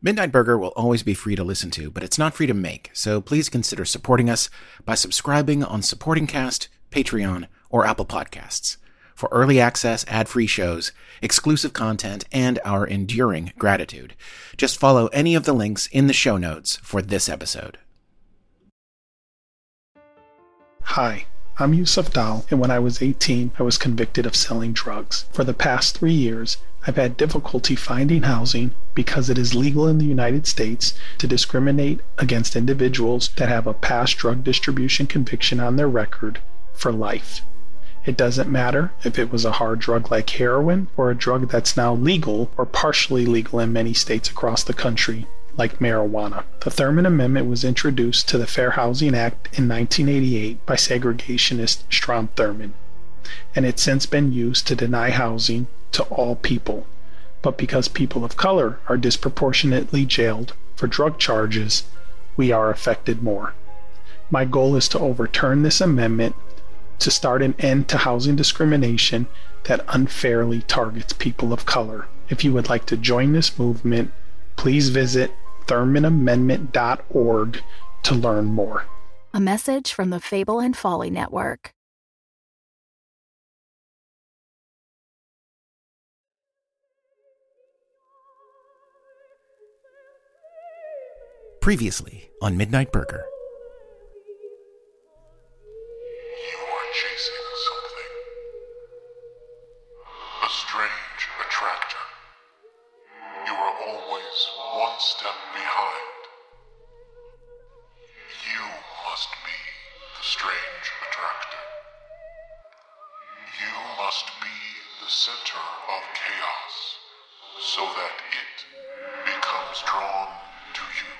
Midnight Burger will always be free to listen to, but it's not free to make, so please consider supporting us by subscribing on Supporting Cast, Patreon, or Apple Podcasts for early access, ad-free shows, exclusive content, and our enduring gratitude. Just follow any of the links in the show notes for this episode. Hi, I'm Yusuf Dal, and when I was 18, I was convicted of selling drugs. For the past 3 years, I've had difficulty finding housing because it is legal in the United States to discriminate against individuals that have a past drug distribution conviction on their record for life. It doesn't matter if it was a hard drug like heroin or a drug that's now legal or partially legal in many states across the country, like marijuana. The Thurmond Amendment was introduced to the Fair Housing Act in 1988 by segregationist Strom Thurmond, and it's since been used to deny housing to all people. But because people of color are disproportionately jailed for drug charges, we are affected more. My goal is to overturn this amendment to start an end to housing discrimination that unfairly targets people of color. If you would like to join this movement, please visit ThurmondAmendment.org to learn more. A message from the Fable and Folly Network. Previously on Midnight Burger. You are chasing something. A strange attractor. You are always one step behind. You must be the strange attractor. You must be the center of chaos so that it becomes drawn to you.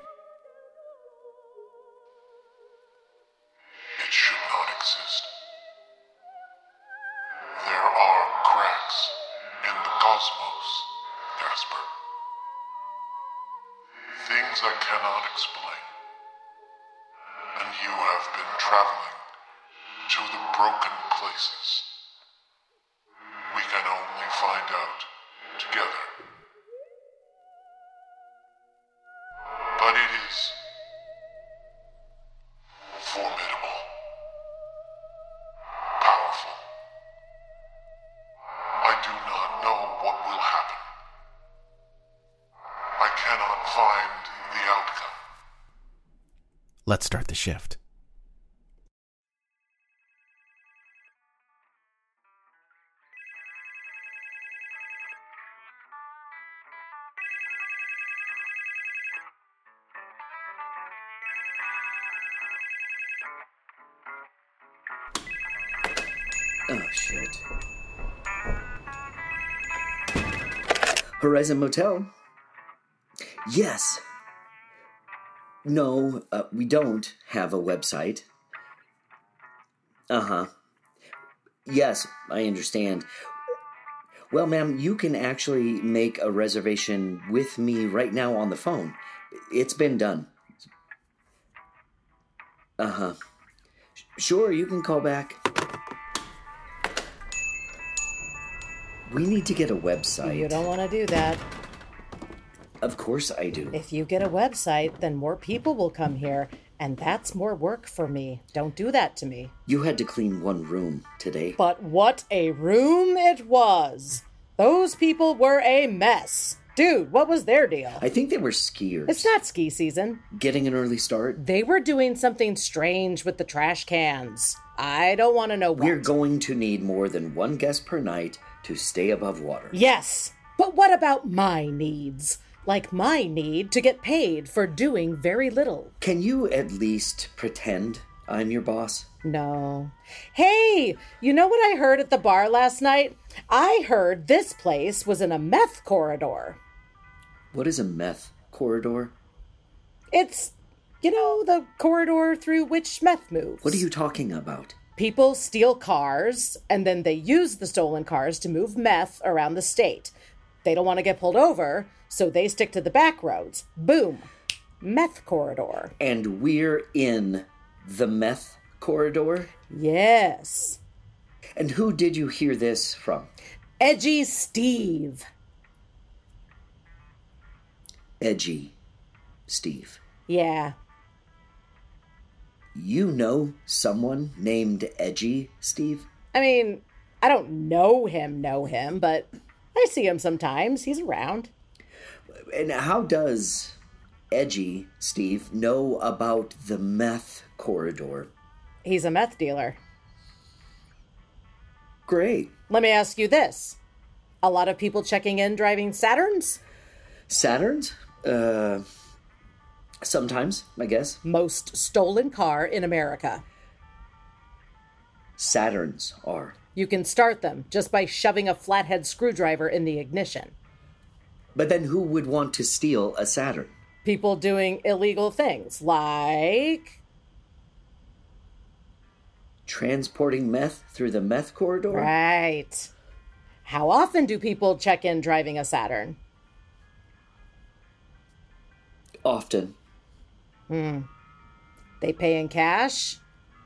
It should not exist. There are cracks in the cosmos, Casper. Things I cannot explain. And you have been traveling to the broken places. We can only find out together. But it is formidable. Powerful. I do not know what will happen. I cannot find the outcome. Let's start the shift. Oh, shit. Horizon Motel? Yes. No, we don't have a website. Uh-huh. Yes, I understand. Well, ma'am, you can actually make a reservation with me right now on the phone. It's been done. Uh-huh. Sure, you can call back. We need to get a website. You don't want to do that. Of course I do. If you get a website, then more people will come here, and that's more work for me. Don't do that to me. You had to clean one room today. But what a room it was! Those people were a mess. Dude, what was their deal? I think they were skiers. It's not ski season. Getting an early start? They were doing something strange with the trash cans. I don't want to know what. We're going to need more than one guest per night to stay above water. Yes, but what about my needs? Like my need to get paid for doing very little. Can you at least pretend I'm your boss? No. Hey, you know what I heard at the bar last night? I heard this place was in a meth corridor. What is a meth corridor? It's, the corridor through which meth moves. What are you talking about? People steal cars, and then they use the stolen cars to move meth around the state. They don't want to get pulled over, so they stick to the back roads. Boom. Meth corridor. And we're in the meth corridor? Yes. And who did you hear this from? Edgy Steve. Edgy Steve. Yeah. You know someone named Edgy Steve? I mean, I don't know him, but I see him sometimes. He's around. And how does Edgy Steve know about the meth corridor? He's a meth dealer. Great. Let me ask you this. A lot of people checking in driving Saturns? Saturns? Sometimes, I guess. Most stolen car in America. Saturns are. You can start them just by shoving a flathead screwdriver in the ignition. But then who would want to steal a Saturn? People doing illegal things, like Transporting meth through the meth corridor? Right. How often do people check in driving a Saturn? Often. They pay in cash?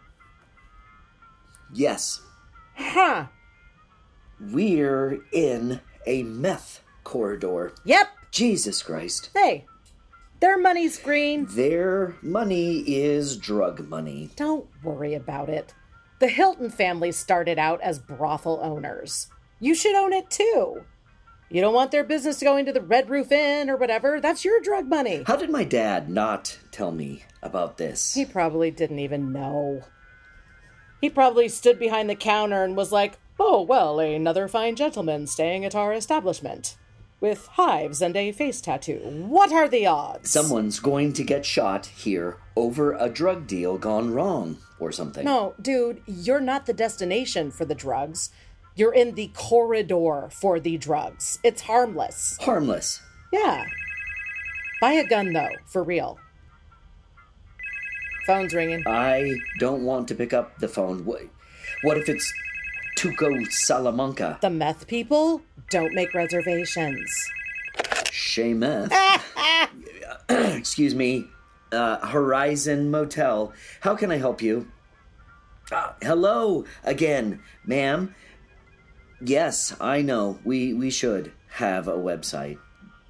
Yes. Huh. We're in a meth corridor. Yep. Jesus Christ. Hey, their money's green. Their money is drug money. Don't worry about it. The Hilton family started out as brothel owners. You should own it too. You don't want their business going to the Red Roof Inn or whatever. That's your drug money. How did my dad not tell me about this? He probably didn't even know. He probably stood behind the counter and was like, "Oh, well, another fine gentleman staying at our establishment. With hives and a face tattoo. What are the odds?" Someone's going to get shot here over a drug deal gone wrong or something. No, dude, you're not the destination for the drugs. You're in the corridor for the drugs. It's harmless. Harmless. Yeah. Buy a gun, though, for real. Phone's ringing. I don't want to pick up the phone. What if it's Tuco Salamanca? The meth people don't make reservations. Chez Meth. Excuse me. Horizon Motel. How can I help you? Hello again, ma'am. Yes, I know. We should have a website.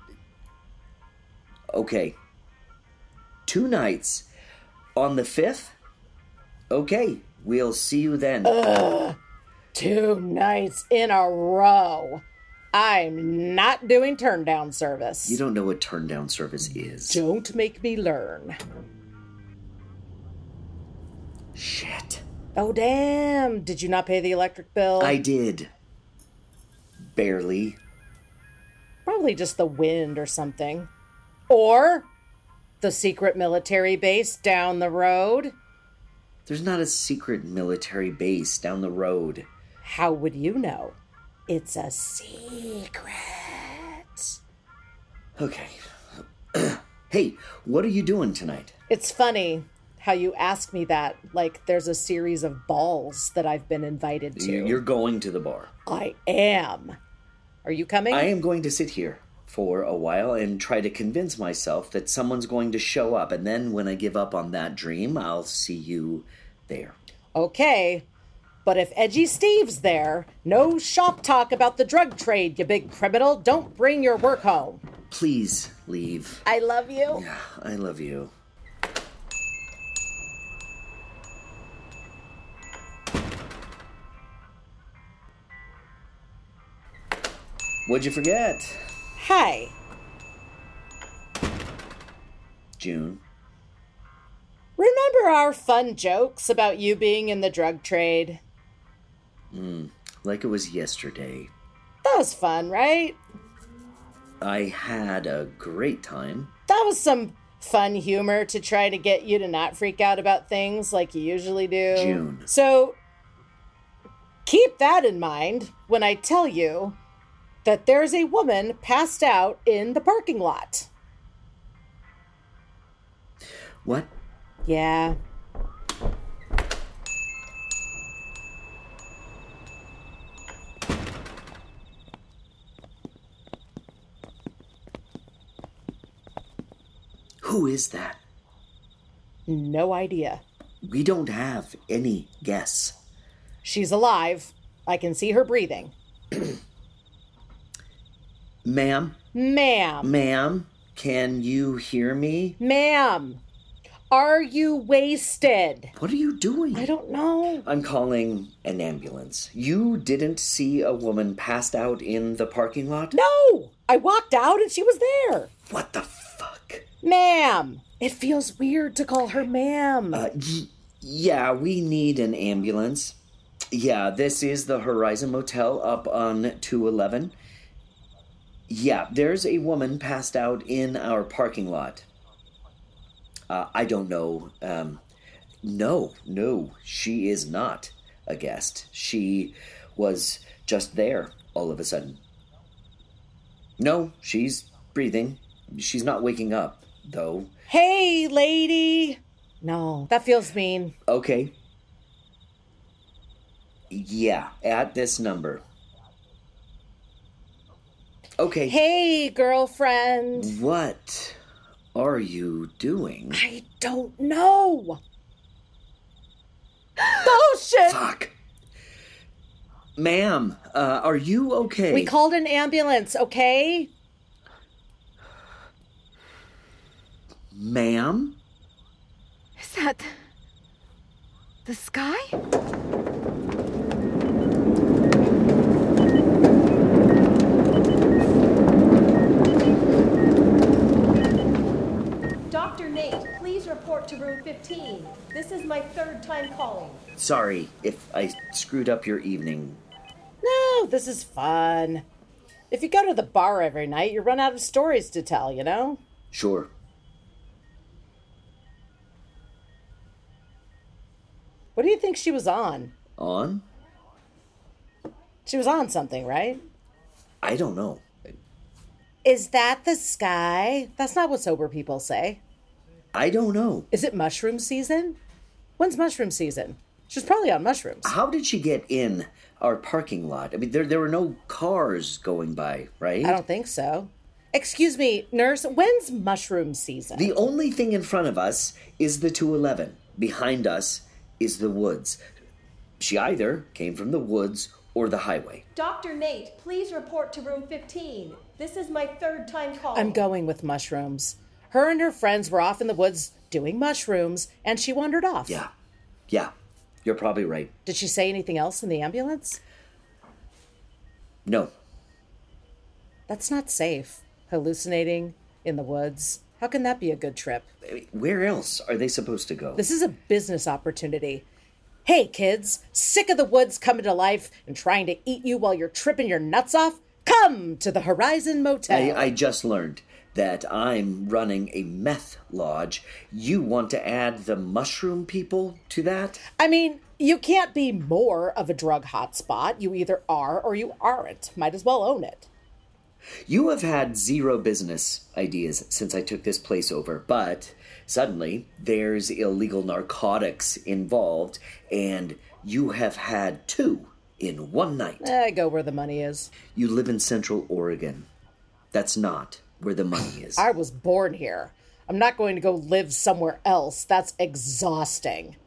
Okay. 2 nights. On the 5th? Okay, we'll see you then. 2 nights in a row. I'm not doing turn down service. You don't know what turn down service is. Don't make me learn. Shit. Oh, damn. Did you not pay the electric bill? I did. Barely. Probably just the wind or something. Or the secret military base down the road. There's not a secret military base down the road. How would you know? It's a secret. Okay. Hey, what are you doing tonight? It's funny how you ask me that, like there's a series of balls that I've been invited to. You're going to the bar. I am. Are you coming? I am going to sit here for a while and try to convince myself that someone's going to show up. And then when I give up on that dream, I'll see you there. Okay. But if Edgy Steve's there, no shop talk about the drug trade, you big criminal. Don't bring your work home. Please leave. I love you. Yeah, I love you. What'd you forget? Hi. June. Remember our fun jokes about you being in the drug trade? Like it was yesterday. That was fun, right? I had a great time. That was some fun humor to try to get you to not freak out about things like you usually do. June. So keep that in mind when I tell you that there's a woman passed out in the parking lot. What? Yeah. Who is that? No idea. We don't have any guess. She's alive. I can see her breathing. Ma'am? Ma'am. Ma'am? Can you hear me? Ma'am, are you wasted? What are you doing? I don't know. I'm calling an ambulance. You didn't see a woman passed out in the parking lot? No! I walked out and she was there. What the fuck? Ma'am! It feels weird to call her ma'am. Yeah, we need an ambulance. Yeah, this is the Horizon Motel up on 211. Yeah, there's a woman passed out in our parking lot. I don't know. No, she is not a guest. She was just there all of a sudden. No, she's breathing. She's not waking up, though. Hey, lady! No, that feels mean. Okay. Yeah, at this number. Okay. Hey, girlfriend. What are you doing? I don't know. Oh, shit! Fuck. Ma'am, are you okay? We called an ambulance, okay? Ma'am? Is that the sky? Dr. Nate, please report to room 15. This is my third time calling. Sorry if I screwed up your evening. No, this is fun. If you go to the bar every night, you run out of stories to tell, you know? Sure. What do you think she was on? On? She was on something, right? I don't know. Is that the sky? That's not what sober people say. I don't know. Is it mushroom season? When's mushroom season? She's probably on mushrooms. How did she get in our parking lot? I mean, there were no cars going by, right? I don't think so. Excuse me, nurse, when's mushroom season? The only thing in front of us is the 211. Behind us is the woods. She either came from the woods or the highway. Dr. Nate, please report to room 15. This is my third time calling. I'm going with mushrooms. Her and her friends were off in the woods doing mushrooms, and she wandered off. Yeah, you're probably right. Did she say anything else in the ambulance? No. That's not safe. Hallucinating in the woods. How can that be a good trip? I mean, where else are they supposed to go? This is a business opportunity. Hey, kids, sick of the woods coming to life and trying to eat you while you're tripping your nuts off? Come to the Horizon Motel. I just learned that I'm running a meth lodge. You want to add the mushroom people to that? I mean, you can't be more of a drug hotspot. You either are or you aren't. Might as well own it. You have had zero business ideas since I took this place over, but suddenly there's illegal narcotics involved, and you have had 2 in one night. I go where the money is. You live in Central Oregon. That's not where the money is. I was born here. I'm not going to go live somewhere else. That's exhausting.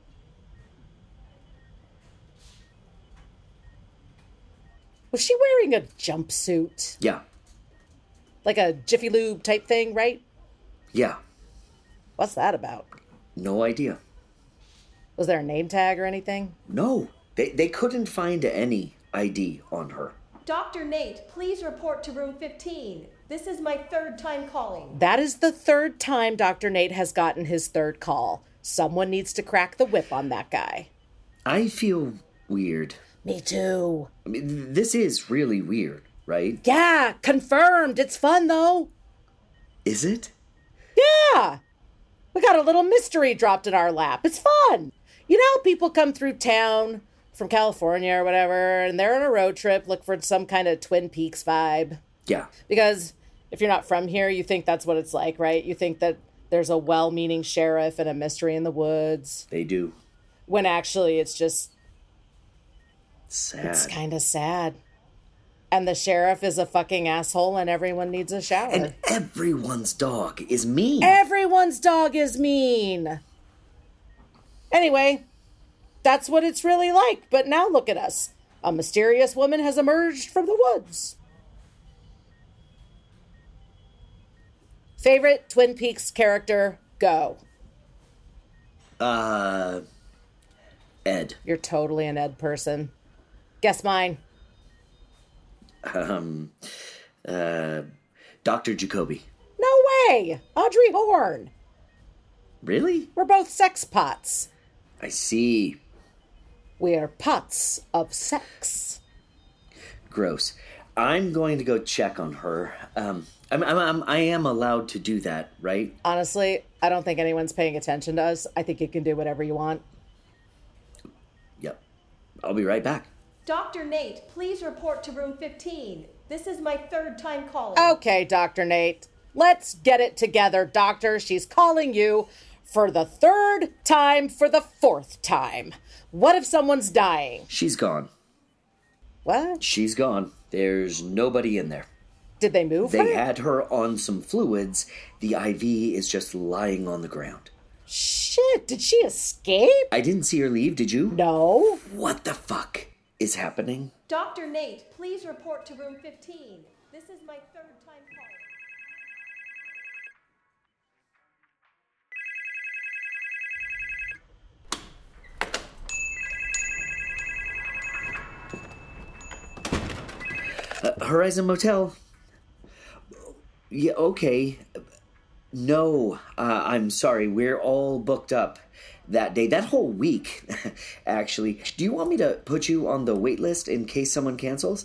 Was she wearing a jumpsuit? Yeah. Like a Jiffy Lube type thing, right? Yeah. What's that about? No idea. Was there a name tag or anything? No. They couldn't find any ID on her. Dr. Nate, please report to room 15. This is my third time calling. That is the third time Dr. Nate has gotten his third call. Someone needs to crack the whip on that guy. I feel weird. Me too. I mean, this is really weird, right? Yeah, confirmed. It's fun, though. Is it? Yeah. We got a little mystery dropped in our lap. It's fun. You know, people come through town from California or whatever, and they're on a road trip, look for some kind of Twin Peaks vibe. Yeah. Because if you're not from here, you think that's what it's like, right? You think that there's a well-meaning sheriff and a mystery in the woods. They do. When actually it's just... Sad. It's kind of sad. And the sheriff is a fucking asshole and everyone needs a shower. And everyone's dog is mean. Everyone's dog is mean. Anyway, that's what it's really like. But now look at us. A mysterious woman has emerged from the woods. Favorite Twin Peaks character? Go. Ed. You're totally an Ed person. Guess mine. Dr. Jacoby. No way! Audrey Horne. Really? We're both sex pots. I see. We are pots of sex. Gross. I'm going to go check on her. I am allowed to do that, right? Honestly, I don't think anyone's paying attention to us. I think you can do whatever you want. Yep. I'll be right back. Dr. Nate, please report to room 15. This is my 3rd time calling. Okay, Dr. Nate. Let's get it together, Doctor. She's calling you for the 3rd time for the 4th time. What if someone's dying? She's gone. What? She's gone. There's nobody in there. Did they move her? They had her on some fluids. The IV is just lying on the ground. Shit, did she escape? I didn't see her leave, did you? No. What the fuck is happening? Dr. Nate, please report to room 15. This is my 3rd time calling. Horizon Motel. Yeah, okay. No, I'm sorry. We're all booked up that day. That whole week, actually. Do you want me to put you on the wait list in case someone cancels?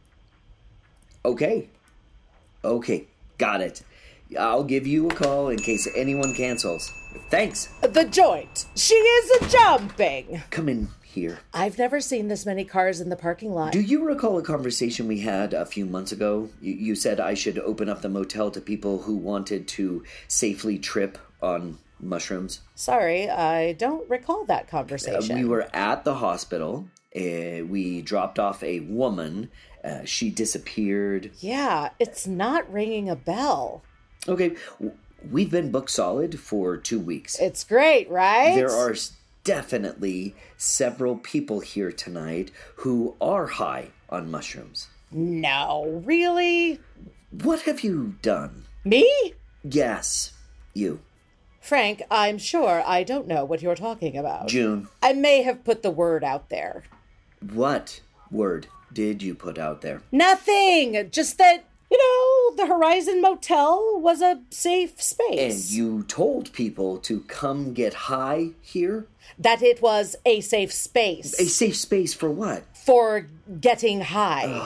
Okay. Okay, got it. I'll give you a call in case anyone cancels. Thanks. The joint. She is a jumping. Come in here. I've never seen this many cars in the parking lot. Do you recall a conversation we had a few months ago? You said I should open up the motel to people who wanted to safely trip on mushrooms. Sorry, I don't recall that conversation. We were at the hospital. We dropped off a woman. She disappeared. Yeah, it's not ringing a bell. Okay, we've been booked solid for 2 weeks. It's great, right? There are definitely several people here tonight who are high on mushrooms. No, really? What have you done? Me? Yes, you. Frank, I'm sure I don't know what you're talking about. June. I may have put the word out there. What word did you put out there? Nothing! Just that, the Horizon Motel was a safe space. And you told people to come get high here? That it was a safe space. A safe space for what? For getting high.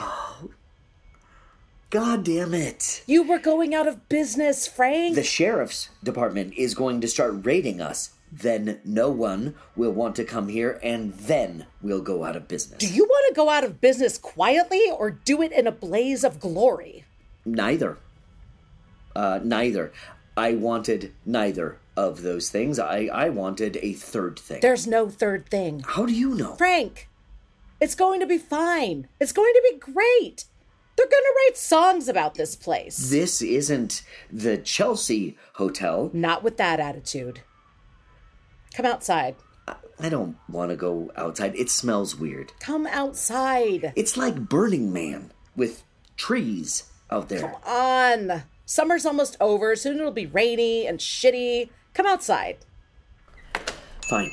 God damn it. You were going out of business, Frank. The sheriff's department is going to start raiding us. Then no one will want to come here, and then we'll go out of business. Do you want to go out of business quietly or do it in a blaze of glory? Neither. Neither. I wanted neither of those things. I wanted a third thing. There's no third thing. How do you know? Frank, it's going to be fine. It's going to be great. They're going to write songs about this place. This isn't the Chelsea Hotel. Not with that attitude. Come outside. I don't want to go outside. It smells weird. Come outside. It's like Burning Man with trees out there. Come on. Summer's almost over. Soon it'll be rainy and shitty. Come outside. Fine.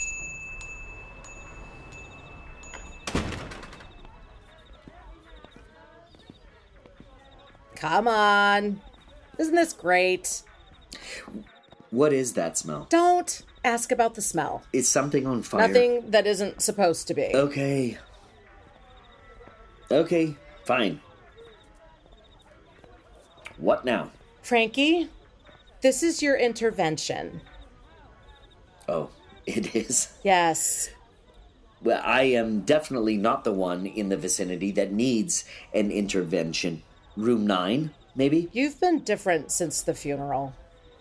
Come on. Isn't this great? What is that smell? Don't ask about the smell. Is something on fire? Nothing that isn't supposed to be. Okay. Okay, fine. What now? Frankie, this is your intervention. Oh, it is? Yes. Well, I am definitely not the one in the vicinity that needs an intervention. Room 9, maybe? You've been different since the funeral.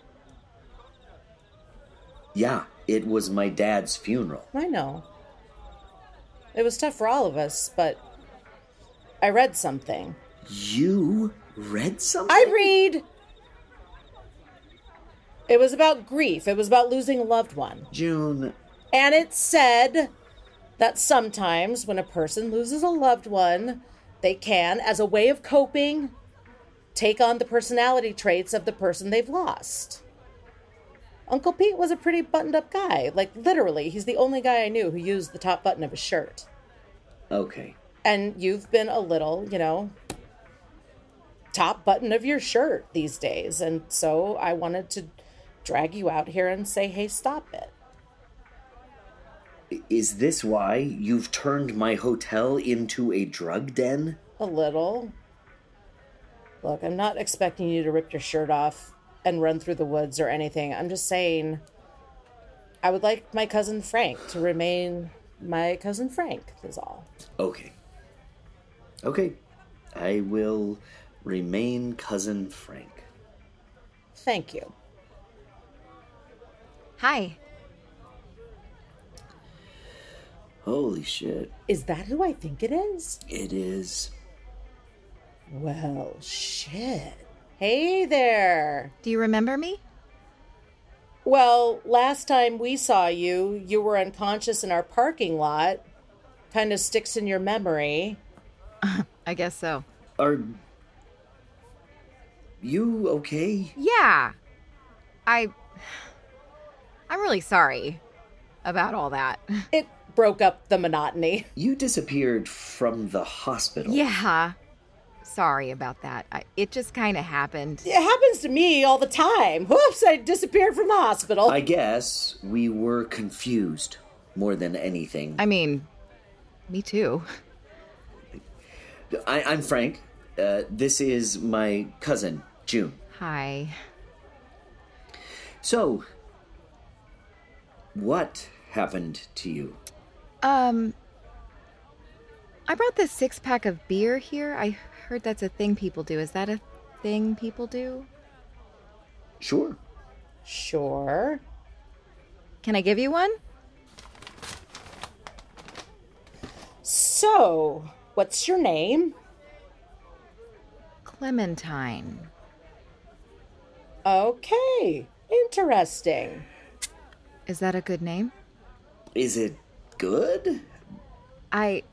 Yeah, it was my dad's funeral. I know. It was tough for all of us, but I read something. You read something? I read! It was about grief. It was about losing a loved one. June. And it said that sometimes when a person loses a loved one, they can, as a way of coping, take on the personality traits of the person they've lost. Uncle Pete was a pretty buttoned-up guy. Like, literally, he's the only guy I knew who used the top button of his shirt. Okay. And you've been a little, top button of your shirt these days. And so I wanted to drag you out here and say, hey, stop it. Is this why you've turned my hotel into a drug den? A little. Look, I'm not expecting you to rip your shirt off and run through the woods or anything. I'm just saying I would like my cousin Frank to remain my cousin Frank, is all. Okay. Okay. I will remain cousin Frank. Thank you. Hi. Holy shit. Is that who I think it is? It is. Well, shit. Hey there. Do you remember me? Well, last time we saw you, you were unconscious in our parking lot. Kind of sticks in your memory. I guess so. Are you okay? Yeah. I'm really sorry about all that. It broke up the monotony. You disappeared from the hospital. Yeah. Sorry about that. It just kind of happened. It happens to me all the time. Whoops, I disappeared from the hospital. I guess we were confused more than anything. I mean, me too. I'm Frank. This is my cousin, June. Hi. So, what happened to you? I brought this 6-pack of beer here. I heard that's a thing people do. Is that a thing people do? Sure. Sure. Can I give you one? So, what's your name? Clementine. Okay, interesting. Is that a good name? Is it good? I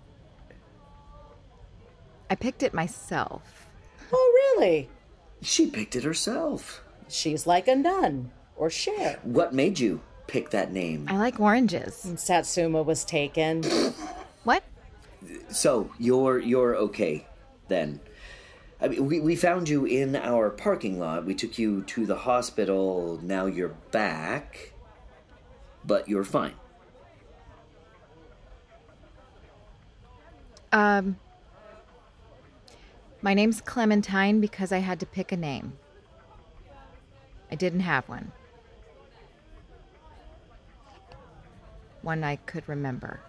picked it myself. Oh, really? She picked it herself. She's like a nun. Or Cher. What made you pick that name? I like oranges. Satsuma was taken. What? So, you're okay, then. I mean, we found you in our parking lot. We took you to the hospital. Now you're back. But you're fine. My name's Clementine because I had to pick a name. I didn't have one. One I could remember.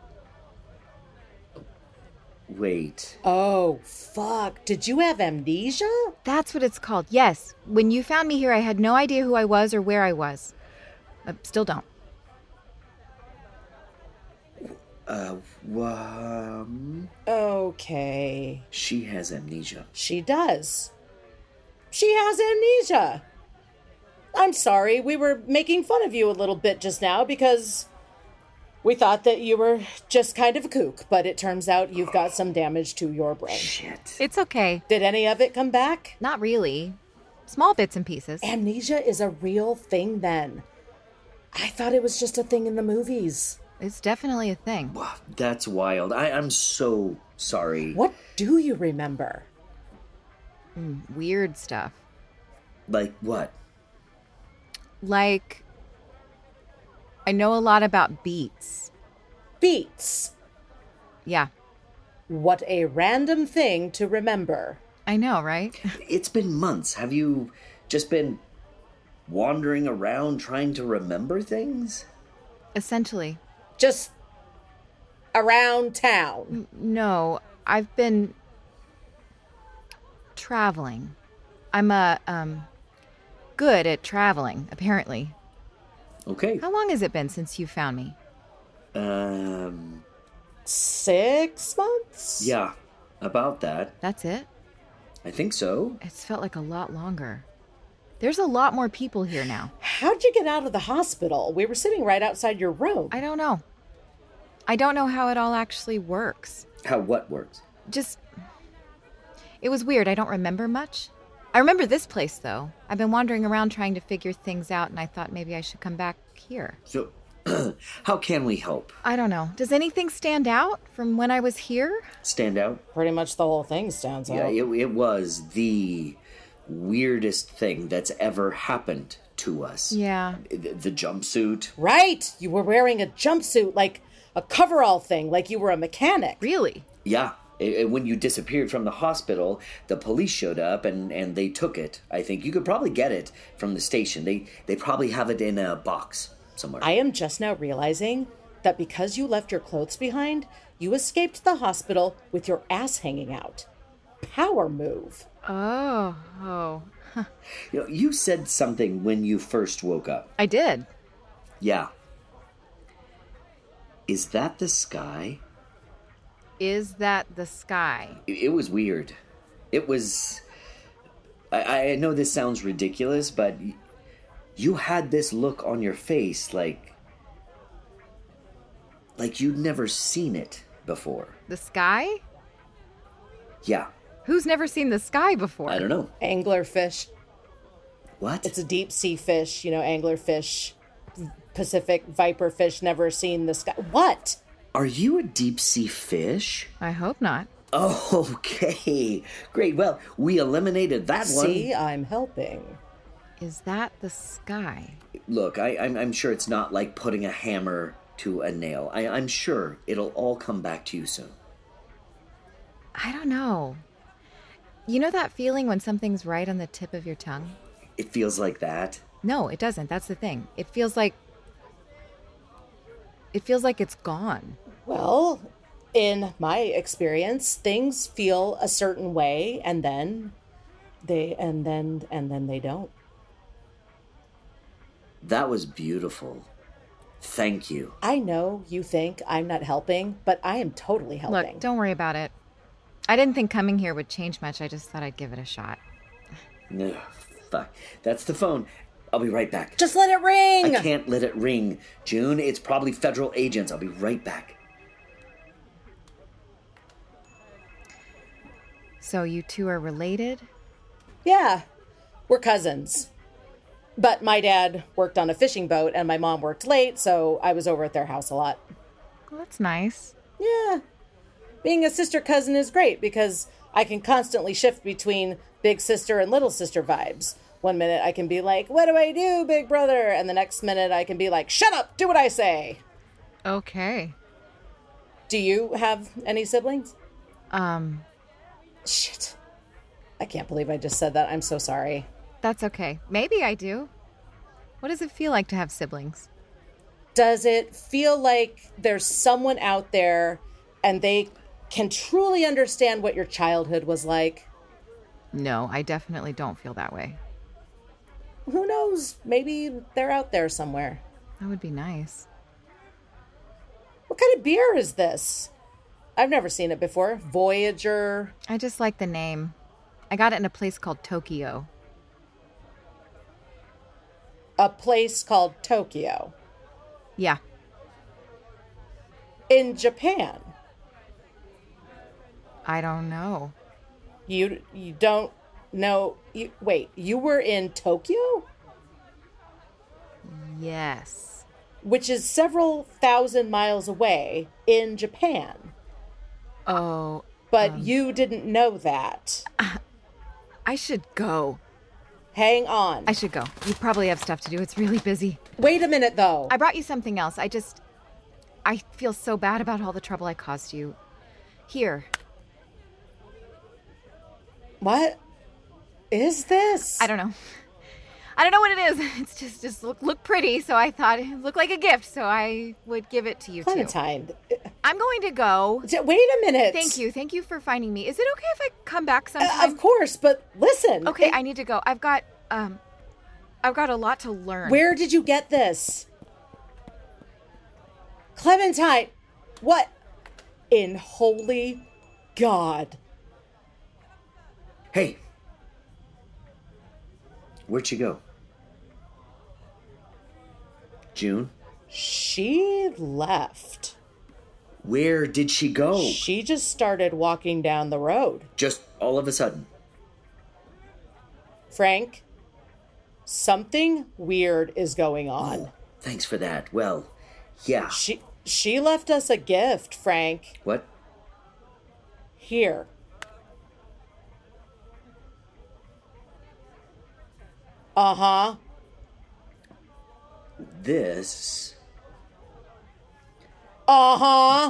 Wait. Oh, fuck. Did you have amnesia? That's what it's called. Yes. When you found me here, I had no idea who I was or where I was. Still don't. Okay. She has amnesia. She does. She has amnesia. I'm sorry, we were making fun of you a little bit just now because we thought that you were just kind of a kook, but it turns out you've got some damage to your brain. Shit. It's okay. Did any of it come back? Not really. Small bits and pieces. Amnesia is a real thing then. I thought it was just a thing in the movies. It's definitely a thing. Wow, that's wild. I'm so sorry. What do you remember? Weird stuff. Like what? Like, I know a lot about beets. Beets. Yeah, What a random thing to remember. I know, right? It's been months. Have you just been wandering around trying to remember things? Essentially. Just around town. No, I've been traveling. I'm good at traveling, apparently. Okay. How long has it been since you found me? 6 months? Yeah, about that. That's it? I think so. It's felt like a lot longer. There's a lot more people here now. How'd you get out of the hospital? We were sitting right outside your room. I don't know. I don't know how it all actually works. How what works? Just... It was weird. I don't remember much. I remember this place, though. I've been wandering around trying to figure things out, and I thought maybe I should come back here. So, how can we help? I don't know. Does anything stand out from when I was here? Stand out? Pretty much the whole thing stands Yeah, out. it was the weirdest thing that's ever happened to us. Yeah. The jumpsuit. Right! You were wearing a jumpsuit, like a coverall thing, like you were a mechanic. Really? Yeah. When you disappeared from the hospital, the police showed up and they took it. I think you could probably get it from the station. They probably have it in a box somewhere. I am just now realizing that because you left your clothes behind, you escaped the hospital with your ass hanging out. Power move. Oh. You said something when you first woke up. I did. Yeah. Is that the sky? Is that the sky? It was weird. It was... I know this sounds ridiculous, but you had this look on your face like you'd never seen it before. The sky? Yeah. Who's never seen the sky before? I don't know. Anglerfish. What? It's a deep sea fish, anglerfish. Pacific viper fish, never seen the sky. What? Are you a deep sea fish? I hope not. Oh, okay. Great. Well, we eliminated that one. See, I'm helping. Is that the sky? Look, I'm sure it's not like putting a hammer to a nail. I'm sure it'll all come back to you soon. I don't know. You know that feeling when something's right on the tip of your tongue? It feels like that. No, it doesn't. That's the thing. It feels like it's gone. Well, in my experience, things feel a certain way and then they don't. That was beautiful. Thank you. I know you think I'm not helping, but I am totally helping. Look, don't worry about it. I didn't think coming here would change much. I just thought I'd give it a shot. Ugh, fuck. That's the phone. I'll be right back. Just let it ring! I can't let it ring, June. It's probably federal agents. I'll be right back. So you two are related? Yeah, we're cousins. But my dad worked on a fishing boat and my mom worked late, so I was over at their house a lot. Well, that's nice. Yeah. Being a sister cousin is great because I can constantly shift between big sister and little sister vibes. One minute I can be like, what do I do, big brother? And the next minute I can be like, shut up, do what I say. Okay. Do you have any siblings? Shit. I can't believe I just said that. I'm so sorry. That's okay. Maybe I do. What does it feel like to have siblings? Does it feel like there's someone out there and they can truly understand what your childhood was like? No, I definitely don't feel that way. Who knows? Maybe they're out there somewhere. That would be nice. What kind of beer is this? I've never seen it before. Voyager. I just like the name. I got it in a place called Tokyo. A place called Tokyo. Yeah. In Japan. I don't know. You don't know. Wait, you were in Tokyo? Yes. Which is several thousand miles away in Japan. Oh. But you didn't know that. I should go. Hang on. I should go. You probably have stuff to do. It's really busy. Wait a minute, though. I brought you something else. I feel so bad about all the trouble I caused you. Here. What is this? I don't know. I don't know what it is. It's just look pretty, so I thought it looked like a gift, so I would give it to you, Clementine. too. I'm going to go. Wait a minute. Thank you. Thank you for finding me. Is it okay if I come back sometime? Of course, but listen. Okay, I need to go. I've got a lot to learn. Where did you get this? Clementine, what in holy God? Hey. Where'd she go? June? She left. Where did she go? She just started walking down the road. Just all of a sudden. Frank, something weird is going on. Oh, thanks for that. Well, yeah. She left us a gift, Frank. What? Here. Uh-huh. This Uh-huh.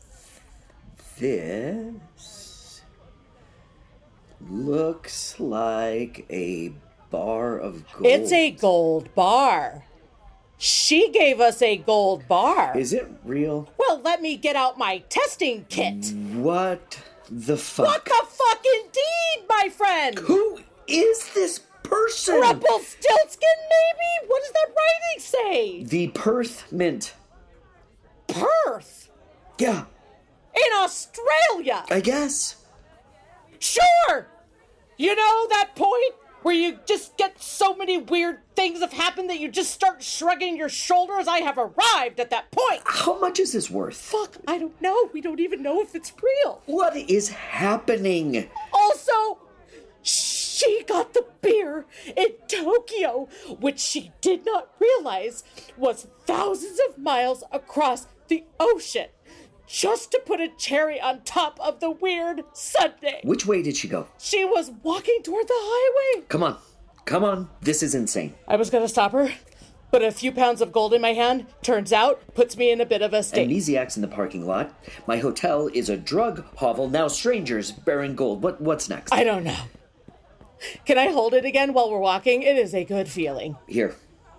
looks like a bar of gold. It's a gold bar. She gave us a gold bar. Is it real? Well, let me get out my testing kit. What the fuck? What the fuck indeed, my friend? Who is this person? Rumpelstiltskin, maybe? What does that writing say? The Perth Mint. Perth? Yeah, In Australia? I guess. Sure! You know that point where you just get so many weird things have happened that you just start shrugging your shoulders? I have arrived at that point. How much is this worth? Fuck, I don't know. We don't even know if it's real. What is happening? Also, she got the beer in Tokyo, which she did not realize was thousands of miles across the ocean, just to put a cherry on top of the weird sundae. Which way did she go? She was walking toward the highway. Come on. This is insane. I was gonna stop her, but a few pounds of gold in my hand, turns out, puts me in a bit of a state. Amnesiacs in the parking lot. My hotel is a drug hovel. Now strangers bearing gold. What's next? I don't know. Can I hold it again while we're walking? It is a good feeling. Here.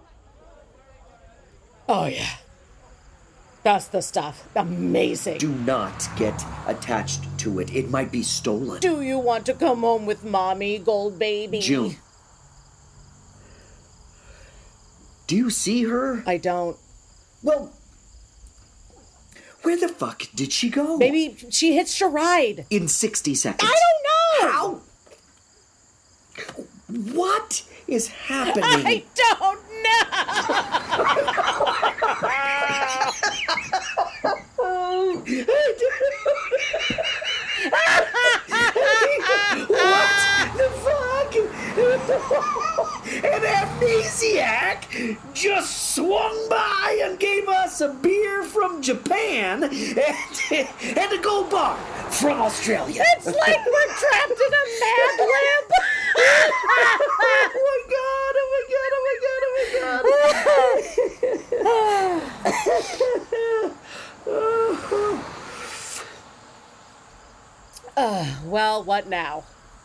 Oh, yeah. That's the stuff. Amazing. Do not get attached to it. It might be stolen. Do you want to come home with mommy, gold baby? June. Do you see her? I don't. Well, where the fuck did she go? Maybe she hitched a ride. In 60 seconds. I don't know. How? What is happening? I don't What the fuck? An amnesiac just swung by and gave us a beer from Japan and a gold bar from Australia. It's like we're trapped in a mad lib. Well, what now?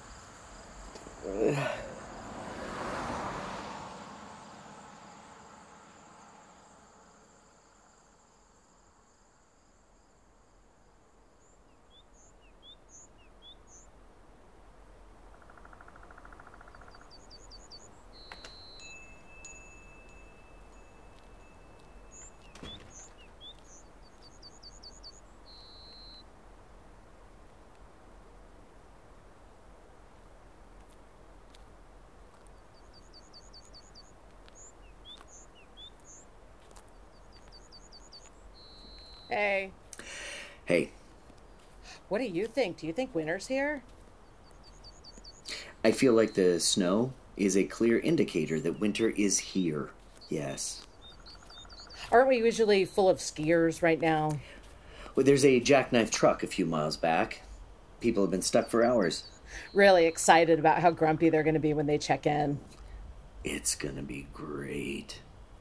Hey. Hey, What do you think? Do you think winter's here? I feel like the snow is a clear indicator that winter is here. Yes. Aren't we usually full of skiers right now? Well, there's a jackknife truck a few miles back. People have been stuck for hours. Really excited about how grumpy they're going to be when they check in. It's gonna be great.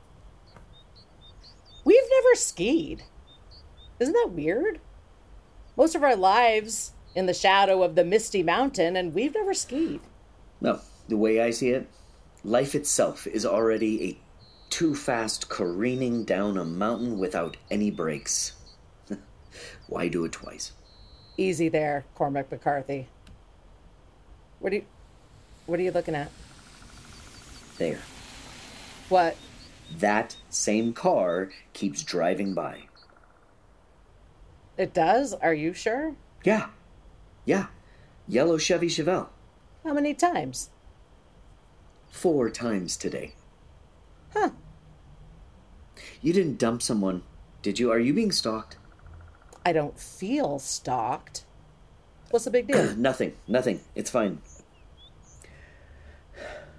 We've never skied. Isn't that weird? Most of our lives in the shadow of the misty mountain, and we've never skied. No, the way I see it, life itself is already a too fast careening down a mountain without any brakes. Why do it twice? Easy there, Cormac McCarthy. What are you looking at? There. What? That same car keeps driving by. It does? Are you sure? Yeah. Yellow Chevy Chevelle. How many times? 4 times today. Huh. You didn't dump someone, did you? Are you being stalked? I don't feel stalked. What's the big deal? Nothing. It's fine.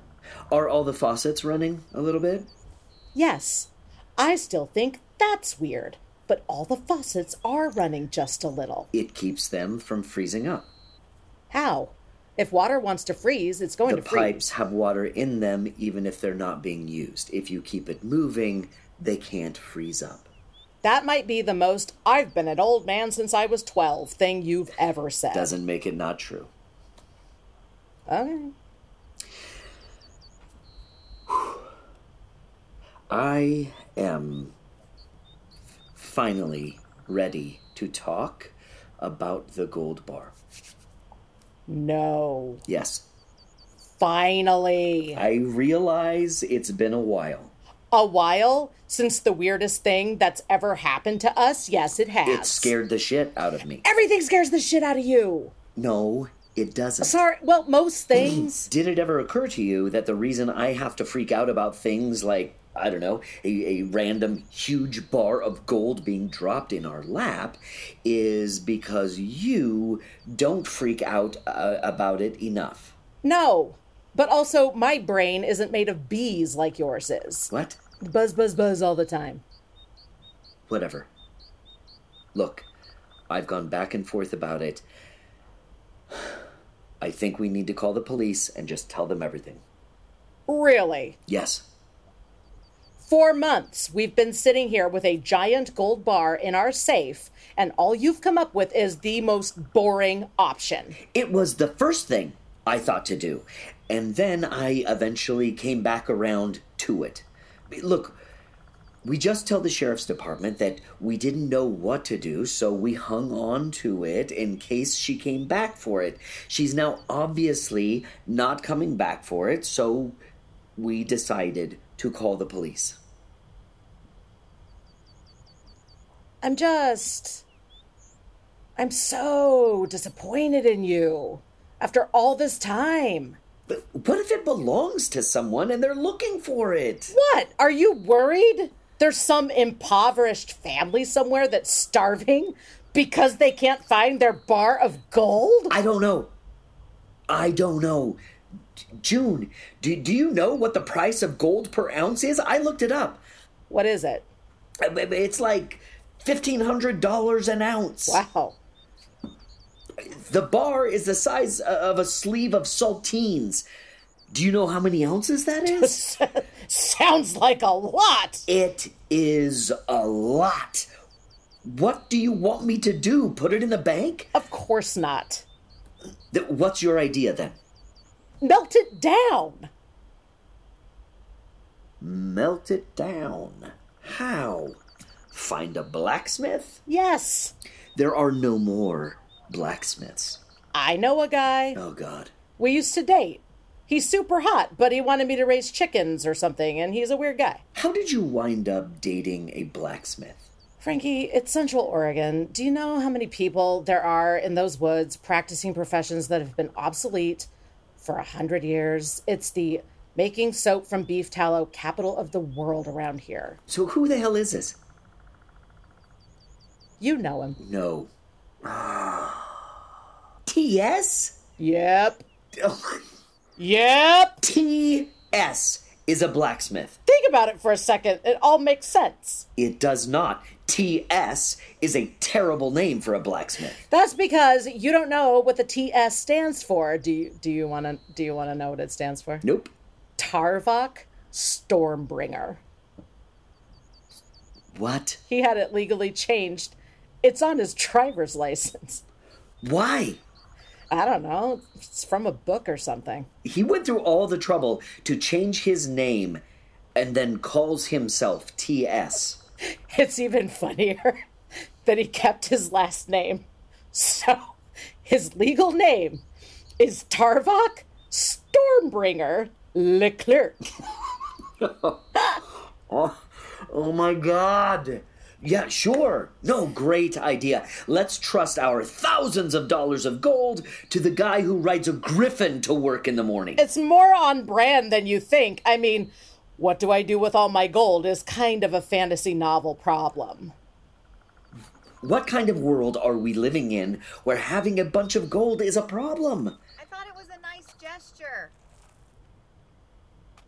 Are all the faucets running a little bit? Yes, I still think that's weird, but all the faucets are running just a little. It keeps them from freezing up. How? If water wants to freeze, it's going The to freeze. pipes have water in them even if they're not being used. If you keep it moving, they can't freeze up. That might be the most "I've been an old man since I was 12" thing you've ever said. Doesn't make it not true. Okay. I am finally ready to talk about the gold bar. No. Yes, Finally. I realize it's been a while. A while since the weirdest thing that's ever happened to us? Yes, it has. It scared the shit out of me. Everything scares the shit out of you. No, it doesn't. Sorry, well, most things. Did it ever occur to you that the reason I have to freak out about things like, I don't know, a random huge bar of gold being dropped in our lap is because you don't freak out about it enough? No. But also, my brain isn't made of bees like yours is. What? Buzz, buzz, buzz all the time. Whatever. Look, I've gone back and forth about it. I think we need to call the police and just tell them everything. Really? Yes. 4 months we've been sitting here with a giant gold bar in our safe, and all you've come up with is the most boring option. It was the first thing I thought to do, and then I eventually came back around to it. Look, we just tell the sheriff's department that we didn't know what to do, so we hung on to it in case she came back for it. She's now obviously not coming back for it, so we decided to call the police. I'm so disappointed in you. After all this time. But what if it belongs to someone and they're looking for it? What? Are you worried? There's some impoverished family somewhere that's starving because they can't find their bar of gold? I don't know. June, do you know what the price of gold per ounce is? I looked it up. What is it? It's like $1,500 an ounce. Wow. The bar is the size of a sleeve of saltines. Do you know how many ounces that is? Sounds like a lot. It is a lot. What do you want me to do? Put it in the bank? Of course not. What's your idea then? Melt it down. Melt it down. How? Find a blacksmith? Yes. There are no more blacksmiths. I know a guy. Oh, God. We used to date. He's super hot, but he wanted me to raise chickens or something, and he's a weird guy. How did you wind up dating a blacksmith? Frankie, it's Central Oregon. Do you know how many people there are in those woods practicing professions that have been obsolete for 100 years? It's the making soap from beef tallow capital of the world around here. So who the hell is this? You know him. No. T.S.? Yep. Yep. T.S. is a blacksmith. Think about it for a second. It all makes sense. It does not. T.S. is a terrible name for a blacksmith. That's because you don't know what the T.S. stands for. Do you want to know what it stands for? Nope. Tarvok Stormbringer. What? He had it legally changed. It's on his driver's license. Why? I don't know. It's from a book or something. He went through all the trouble to change his name and then calls himself T.S. It's even funnier that he kept his last name. So, his legal name is Tarvok Stormbringer Leclerc. Oh my God. Yeah, sure. No, great idea. Let's trust our thousands of dollars of gold to the guy who rides a griffin to work in the morning. It's more on brand than you think. I mean, what do I do with all my gold is kind of a fantasy novel problem. What kind of world are we living in where having a bunch of gold is a problem? I thought it was a nice gesture.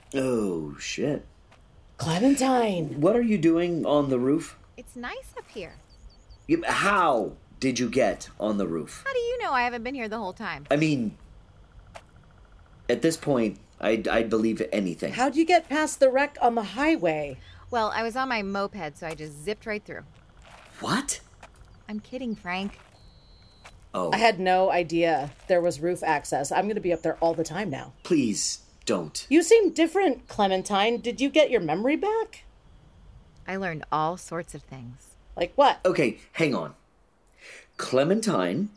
Oh, shit. Clementine! What are you doing on the roof? It's nice up here. How did you get on the roof? How do you know I haven't been here the whole time? I mean, at this point, I'd believe anything. How'd you get past the wreck on the highway? Well, I was on my moped, so I just zipped right through. What? I'm kidding, Frank. Oh. I had no idea there was roof access. I'm going to be up there all the time now. Please don't. You seem different, Clementine. Did you get your memory back? I learned all sorts of things. Like what? Okay, hang on. Clementine?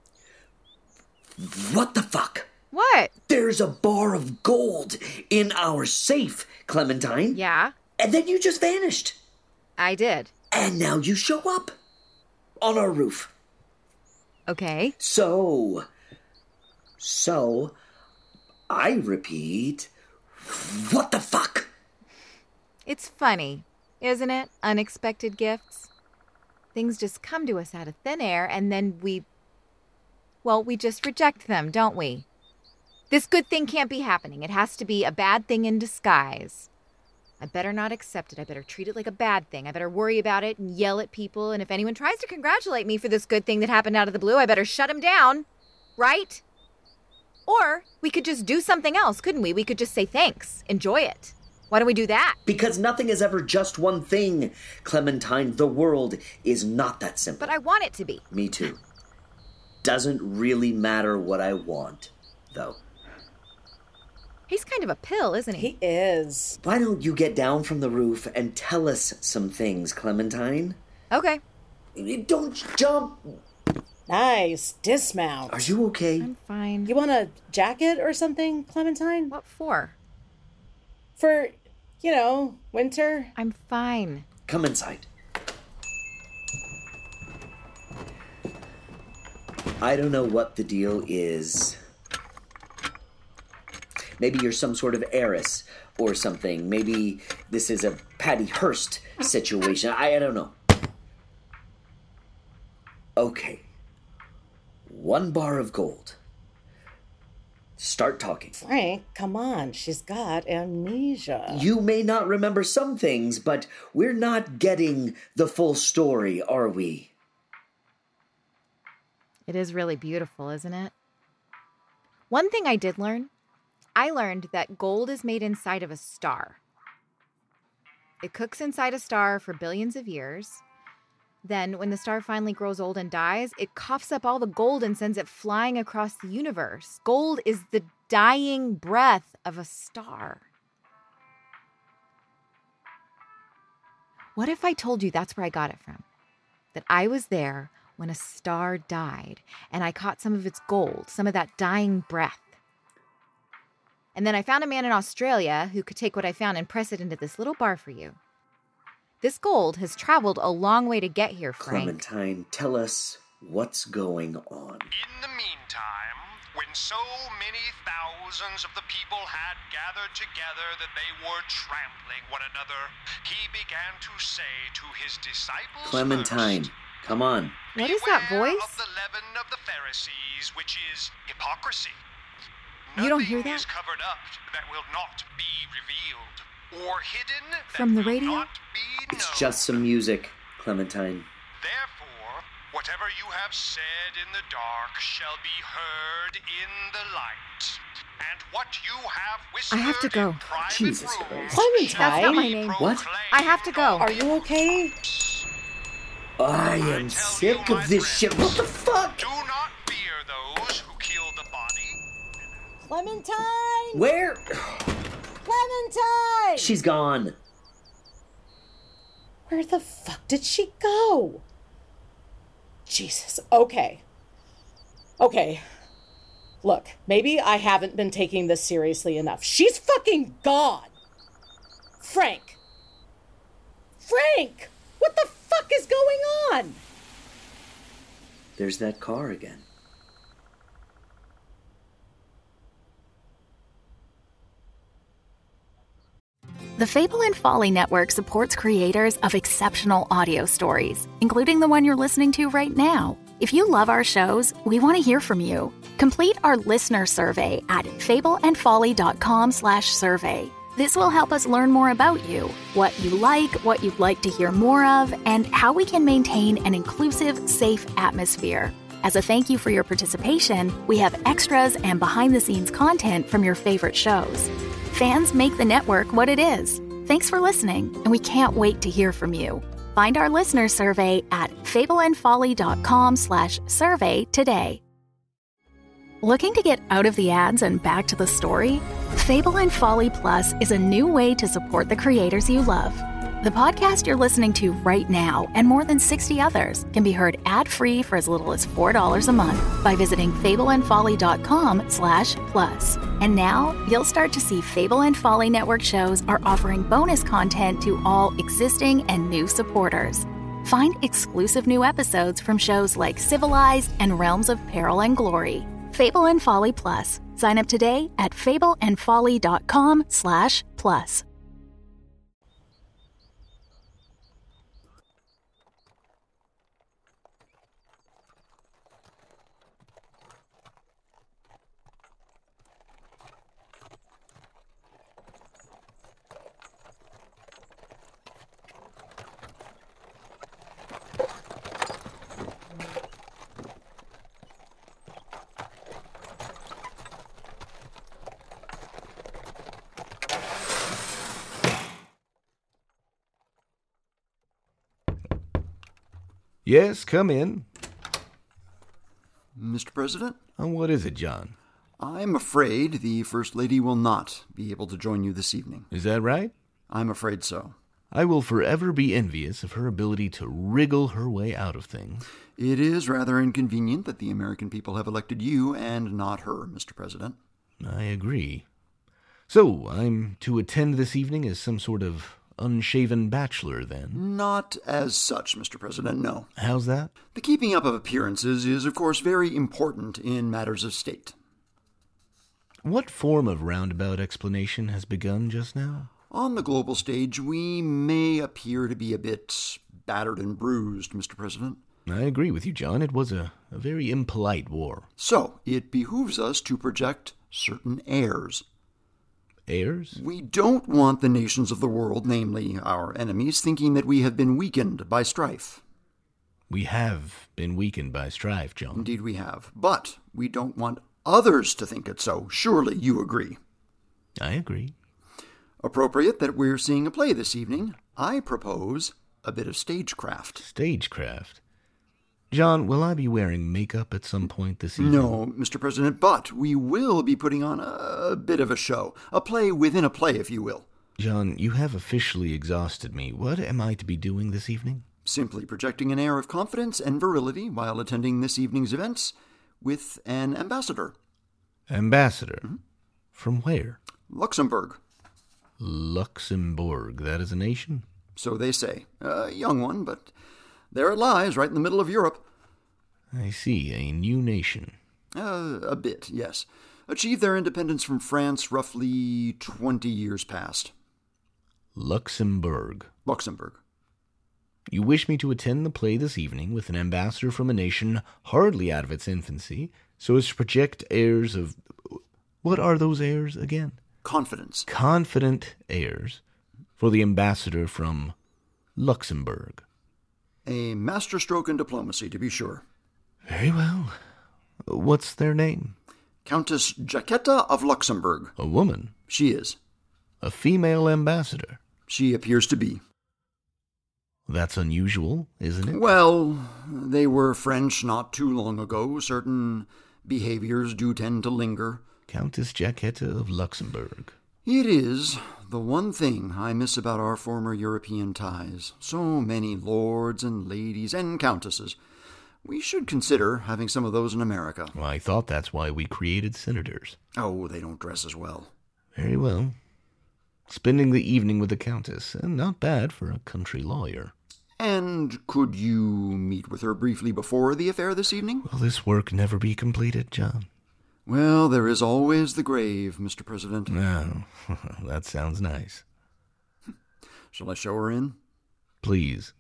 What the fuck? What? There's a bar of gold in our safe, Clementine. Yeah? And then you just vanished. I did. And now you show up on our roof. Okay. So, I repeat, what the fuck? It's funny, isn't it? Unexpected gifts. Things just come to us out of thin air, and then we just reject them, don't we? This good thing can't be happening. It has to be a bad thing in disguise. I better not accept it. I better treat it like a bad thing. I better worry about it and yell at people. And if anyone tries to congratulate me for this good thing that happened out of the blue, I better shut them down. Right? Or we could just do something else, couldn't we? We could just say thanks. Enjoy it. Why don't we do that? Because nothing is ever just one thing, Clementine. The world is not that simple. But I want it to be. Me too. Doesn't really matter what I want, though. He's kind of a pill, isn't he? He is. Why don't you get down from the roof and tell us some things, Clementine? Okay. Don't jump. Nice. Dismount. Are you okay? I'm fine. You want a jacket or something, Clementine? What for? For, winter. I'm fine. Come inside. I don't know what the deal is. Maybe you're some sort of heiress or something. Maybe this is a Patty Hearst situation. I don't know. Okay. 1 bar of gold. Start talking. Frank, come on. She's got amnesia. You may not remember some things, but we're not getting the full story, are we? It is really beautiful, isn't it? One thing I did learn. I learned that gold is made inside of a star. It cooks inside a star for billions of years. Then, when the star finally grows old and dies, it coughs up all the gold and sends it flying across the universe. Gold is the dying breath of a star. What if I told you that's where I got it from? That I was there when a star died, and I caught some of its gold, some of that dying breath. And then I found a man in Australia who could take what I found and press it into this little bar for you. This gold has traveled a long way to get here, Frank. Clementine, tell us what's going on. In the meantime, when so many thousands of the people had gathered together that they were trampling one another, he began to say to his disciples, Clementine, first, come on. What is that "Beware voice? of the leaven of the Pharisees, which is hypocrisy. You don't hear Nothing that? is covered up that will not be revealed, or hidden that From the will radio? not be known. It's just some music, Clementine. Therefore, whatever you have said in the dark shall be heard in the light. And what you have whispered I have to go. in private Jesus rooms Christ. Clementine? shall That's not my be name. What? proclaimed I have to go. Are you okay? I am tell sick you, of my this shit. friends, What the fuck? Do not fear those who kill the body. Clementine! Where? Clementine! She's gone. Where the fuck did she go? Jesus. Okay. Look, maybe I haven't been taking this seriously enough. She's fucking gone! Frank! What the fuck is going on? There's that car again. The Fable and Folly Network supports creators of exceptional audio stories, including the one you're listening to right now. If you love our shows, we want to hear from you. Complete our listener survey at fableandfolly.com/survey. This will help us learn more about you, what you like, what you'd like to hear more of, and how we can maintain an inclusive, safe atmosphere. As a thank you for your participation, we have extras and behind-the-scenes content from your favorite shows. Fans make the network what it is. Thanks for listening, and we can't wait to hear from you. Find our listener survey at fableandfolly.com/survey today. Looking to get out of the ads and back to the story? Fable and Folly Plus is a new way to support the creators you love. The podcast you're listening to right now and more than 60 others can be heard ad-free for as little as $4 a month by visiting fableandfolly.com/plus. And now you'll start to see Fable and Folly Network shows are offering bonus content to all existing and new supporters. Find exclusive new episodes from shows like Civilized and Realms of Peril and Glory. Fable and Folly Plus. Sign up today at fableandfolly.com/plus. Yes, come in. Mr. President? What is it, John? I'm afraid the First Lady will not be able to join you this evening. Is that right? I'm afraid so. I will forever be envious of her ability to wriggle her way out of things. It is rather inconvenient that the American people have elected you and not her, Mr. President. I agree. So, I'm to attend this evening as some sort of unshaven bachelor, then? Not as such, Mr. President, no. How's that? The keeping up of appearances is, of course, very important in matters of state. What form of roundabout explanation has begun just now? On the global stage, we may appear to be a bit battered and bruised, Mr. President. I agree with you, John. It was a very impolite war. So, it behooves us to project certain airs. Heirs? We don't want the nations of the world, namely our enemies, thinking that we have been weakened by strife. We have been weakened by strife, John. Indeed we have. But we don't want others to think it so. Surely you agree. I agree. Appropriate that we're seeing a play this evening, I propose a bit of stagecraft. Stagecraft? John, will I be wearing makeup at some point this evening? No, Mr. President, but we will be putting on a bit of a show. A play within a play, if you will. John, you have officially exhausted me. What am I to be doing this evening? Simply projecting an air of confidence and virility while attending this evening's events with an ambassador. Ambassador? Mm-hmm. From where? Luxembourg. Luxembourg, that is a nation? So they say. A young one, but there it lies, right in the middle of Europe. I see, a new nation. A bit, yes. Achieved their independence from France roughly 20 years past. Luxembourg. Luxembourg. You wish me to attend the play this evening with an ambassador from a nation hardly out of its infancy, so as to project airs of... What are those airs again? Confidence. Confident airs for the ambassador from Luxembourg. A masterstroke in diplomacy, to be sure. Very well. What's their name? Countess Jacquetta of Luxembourg. A woman? She is. A female ambassador? She appears to be. That's unusual, isn't it? Well, they were French not too long ago. Certain behaviors do tend to linger. Countess Jacquetta of Luxembourg. It is the one thing I miss about our former European ties. So many lords and ladies and countesses. We should consider having some of those in America. Well, I thought that's why we created senators. Oh, they don't dress as well. Very well. Spending the evening with the Countess, and not bad for a country lawyer. And could you meet with her briefly before the affair this evening? Will this work never be completed, John? Well, there is always the grave, Mr. President. Oh, that sounds nice. Shall I show her in? Please.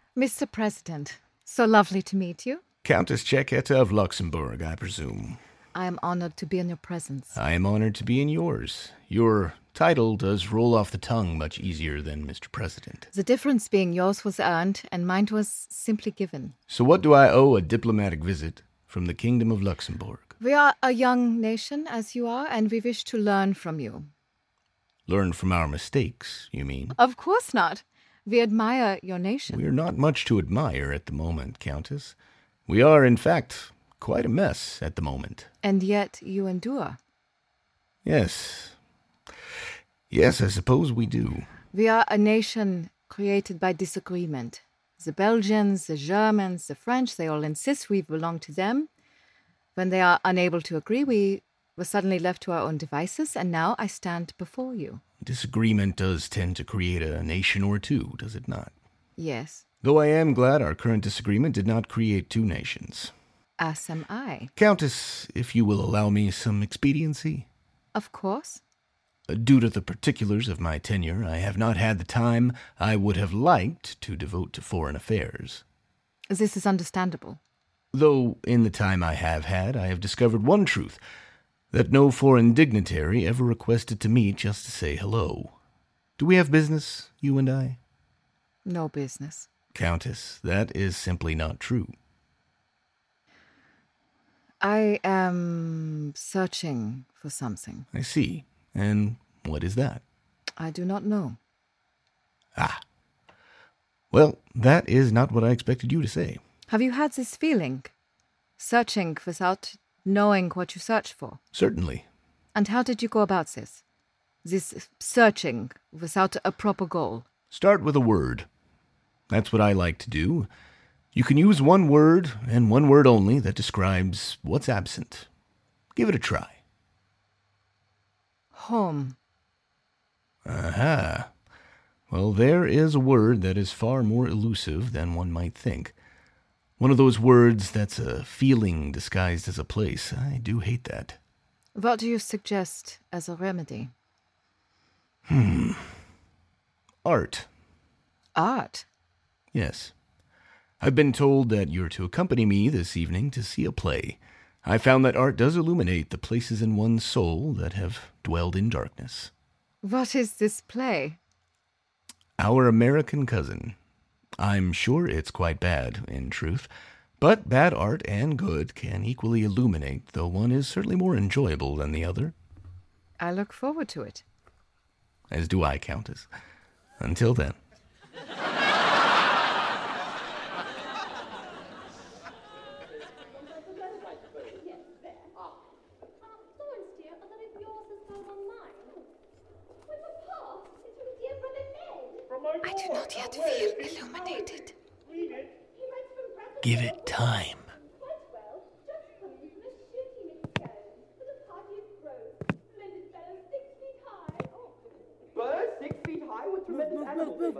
Mr. President, so lovely to meet you. Countess Jacquetta of Luxembourg, I presume. I am honored to be in your presence. I am honored to be in yours. Your title does roll off the tongue much easier than Mr. President. The difference being yours was earned and mine was simply given. So what do I owe a diplomatic visit from the Kingdom of Luxembourg? We are a young nation, as you are, and we wish to learn from you. Learn from our mistakes, you mean? Of course not. We admire your nation. We're not much to admire at the moment, Countess. We are, in fact, quite a mess at the moment. And yet you endure. Yes. Yes, I suppose we do. We are a nation created by disagreement. The Belgians, the Germans, the French, they all insist we belong to them. When they are unable to agree, we were suddenly left to our own devices, and now I stand before you. Disagreement does tend to create a nation or two, does it not? Yes. Though I am glad our current disagreement did not create two nations. As am I. Countess, if you will allow me some expediency. Of course. Due to the particulars of my tenure, I have not had the time I would have liked to devote to foreign affairs. This is understandable. Though in the time I have had, I have discovered one truth, that no foreign dignitary ever requested to meet just to say hello. Do we have business, you and I? No business. Countess, that is simply not true. I am searching for something. I see. And what is that? I do not know. Ah. Well, that is not what I expected you to say. Have you had this feeling? Searching without knowing what you search for? Certainly. And how did you go about this? This searching without a proper goal? Start with a word. That's what I like to do. You can use one word, and one word only, that describes what's absent. Give it a try. Home. Aha. Well, there is a word that is far more elusive than one might think. One of those words that's a feeling disguised as a place. I do hate that. What do you suggest as a remedy? Art. Art? Yes. I've been told that you're to accompany me this evening to see a play. I found that art does illuminate the places in one's soul that have dwelled in darkness. What is this play? Our American Cousin. I'm sure it's quite bad, in truth, but bad art and good can equally illuminate, though one is certainly more enjoyable than the other. I look forward to it. As do I, Countess. Until then. I do not yet feel illuminated. Give it time. Bird 6 feet high with tremendous animal. Move!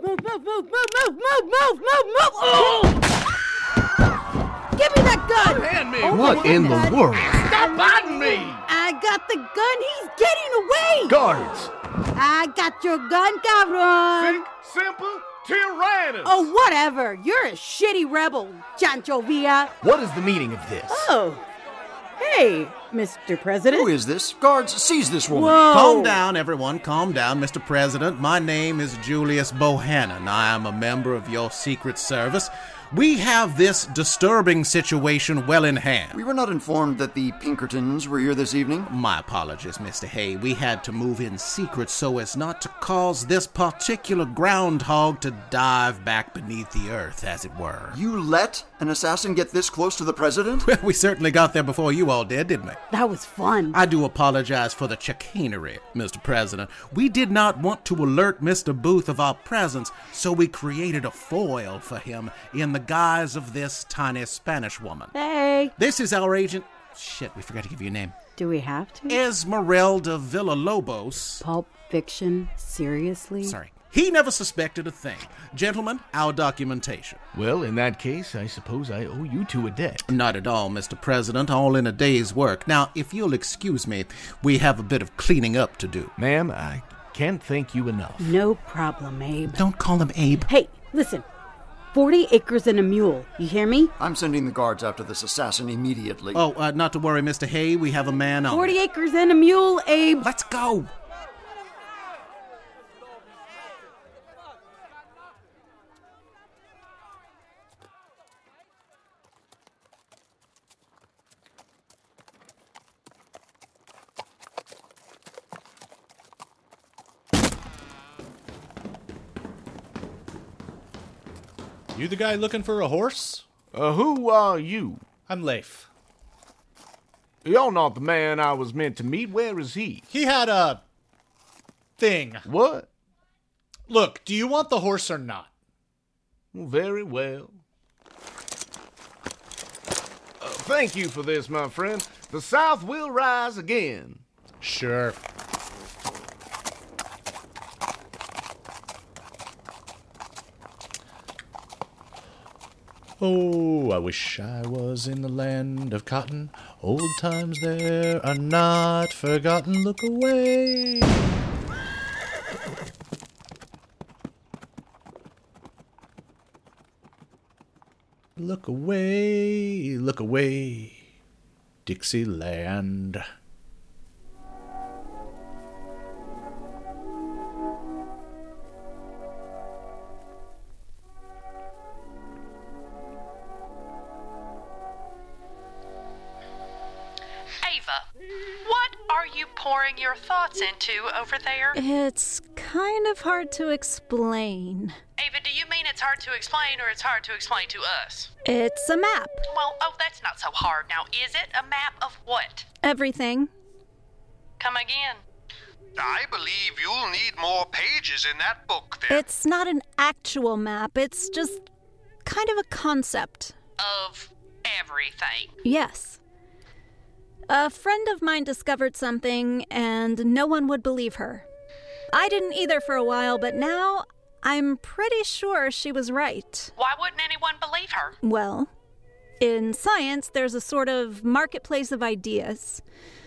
Oh! Give me that gun! Hand me! What in the world? Stop biting me! I got the gun. He's getting away. Guards! I got your gun, cabron. Simple Tyrannus! Oh, whatever. You're a shitty rebel, Chancho Villa. What is the meaning of this? Oh. Hey, Mr. President. Who is this? Guards, seize this woman. Whoa. Calm down, everyone. Calm down, Mr. President. My name is Julius Bohannon. I am a member of your Secret Service. We have this disturbing situation well in hand. We were not informed that the Pinkertons were here this evening. My apologies, Mr. Hay. We had to move in secret so as not to cause this particular groundhog to dive back beneath the earth, as it were. You let an assassin get this close to the president? Well, we certainly got there before you all did, didn't we? That was fun. I do apologize for the chicanery, Mr. President. We did not want to alert Mr. Booth of our presence, so we created a foil for him in the guise of this tiny Spanish woman. Hey. This is our agent. Shit, we forgot to give you a name. Do we have to? Esmeralda Villalobos. Pulp Fiction? Seriously? Sorry. He never suspected a thing. Gentlemen, our documentation. Well, in that case, I suppose I owe you two a debt. Not at all, Mr. President. All in a day's work. Now, if you'll excuse me, we have a bit of cleaning up to do. Ma'am, I can't thank you enough. No problem, Abe. Don't call him Abe. Hey, listen. 40 acres and a mule. You hear me? I'm sending the guards after this assassin immediately. Oh, not to worry, Mr. Hay. We have a man on. 40 acres and a mule, Abe. Let's go. You the guy looking for a horse? Who are you? I'm Leif. You're not the man I was meant to meet. Where is he? He had a thing. What? Look, do you want the horse or not? Very well. Thank you for this, my friend. The South will rise again. Sure. Oh, I wish I was in the land of cotton. Old times there are not forgotten. Look away. Look away, Dixieland. What are you pouring your thoughts into over there? It's kind of hard to explain. Ava, do you mean it's hard to explain or it's hard to explain to us? It's a map. Well, that's not so hard. Now, is it a map of what? Everything. Come again. I believe you'll need more pages in that book there. It's not an actual map. It's just kind of a concept. Of everything. Yes. A friend of mine discovered something, and no one would believe her. I didn't either for a while, but now I'm pretty sure she was right. Why wouldn't anyone believe her? Well, in science, there's a sort of marketplace of ideas.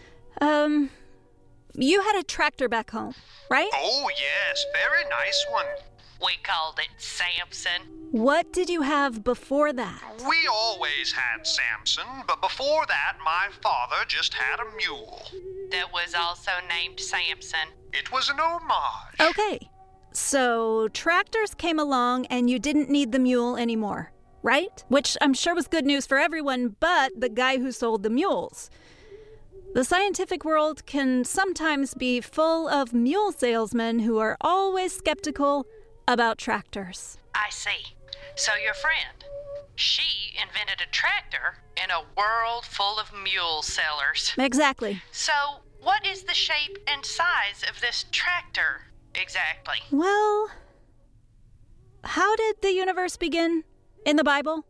You had a tractor back home, right? Oh, yes. Very nice one. We called it Samson. What did you have before that? We always had Samson, but before that, my father just had a mule. That was also named Samson. It was an homage. Okay, so tractors came along and you didn't need the mule anymore, right? Which I'm sure was good news for everyone but the guy who sold the mules. The scientific world can sometimes be full of mule salesmen who are always skeptical about tractors. I see. So your friend, she invented a tractor in a world full of mule sellers. Exactly. So what is the shape and size of this tractor exactly? Well, how did the universe begin in the Bible?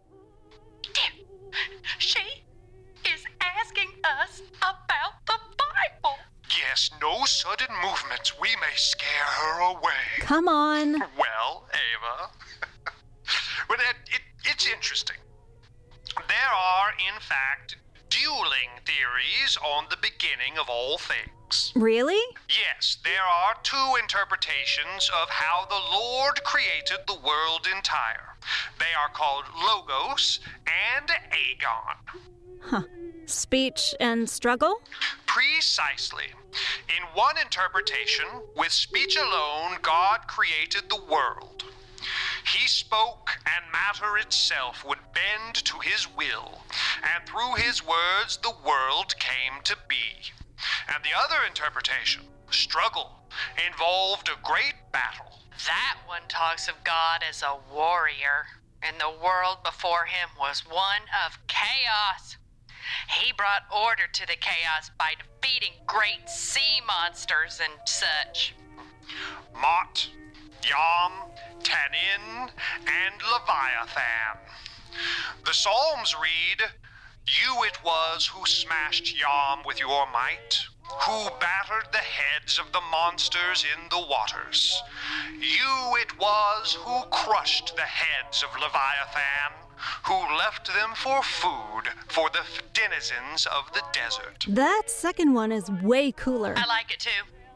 She is asking us about the Bible. Yes, no sudden movements. We may scare her away. Come on. Well, Ava, but it's interesting. There are, in fact, dueling theories on the beginning of all things. Really? Yes, there are two interpretations of how the Lord created the world entire. They are called Logos and Aegon. Huh. Speech and struggle? Precisely. In one interpretation, with speech alone, God created the world. He spoke, and matter itself would bend to his will, and through his words the world came to be. And the other interpretation, struggle, involved a great battle. That one talks of God as a warrior, and the world before him was one of chaos. He brought order to the chaos by defeating great sea monsters and such. Mot, Yam, Tannin, and Leviathan. The Psalms read, "You it was who smashed Yam with your might, who battered the heads of the monsters in the waters. You it was who crushed the heads of Leviathan, who left them for food for the denizens of the desert." That second one is way cooler. I like it too. It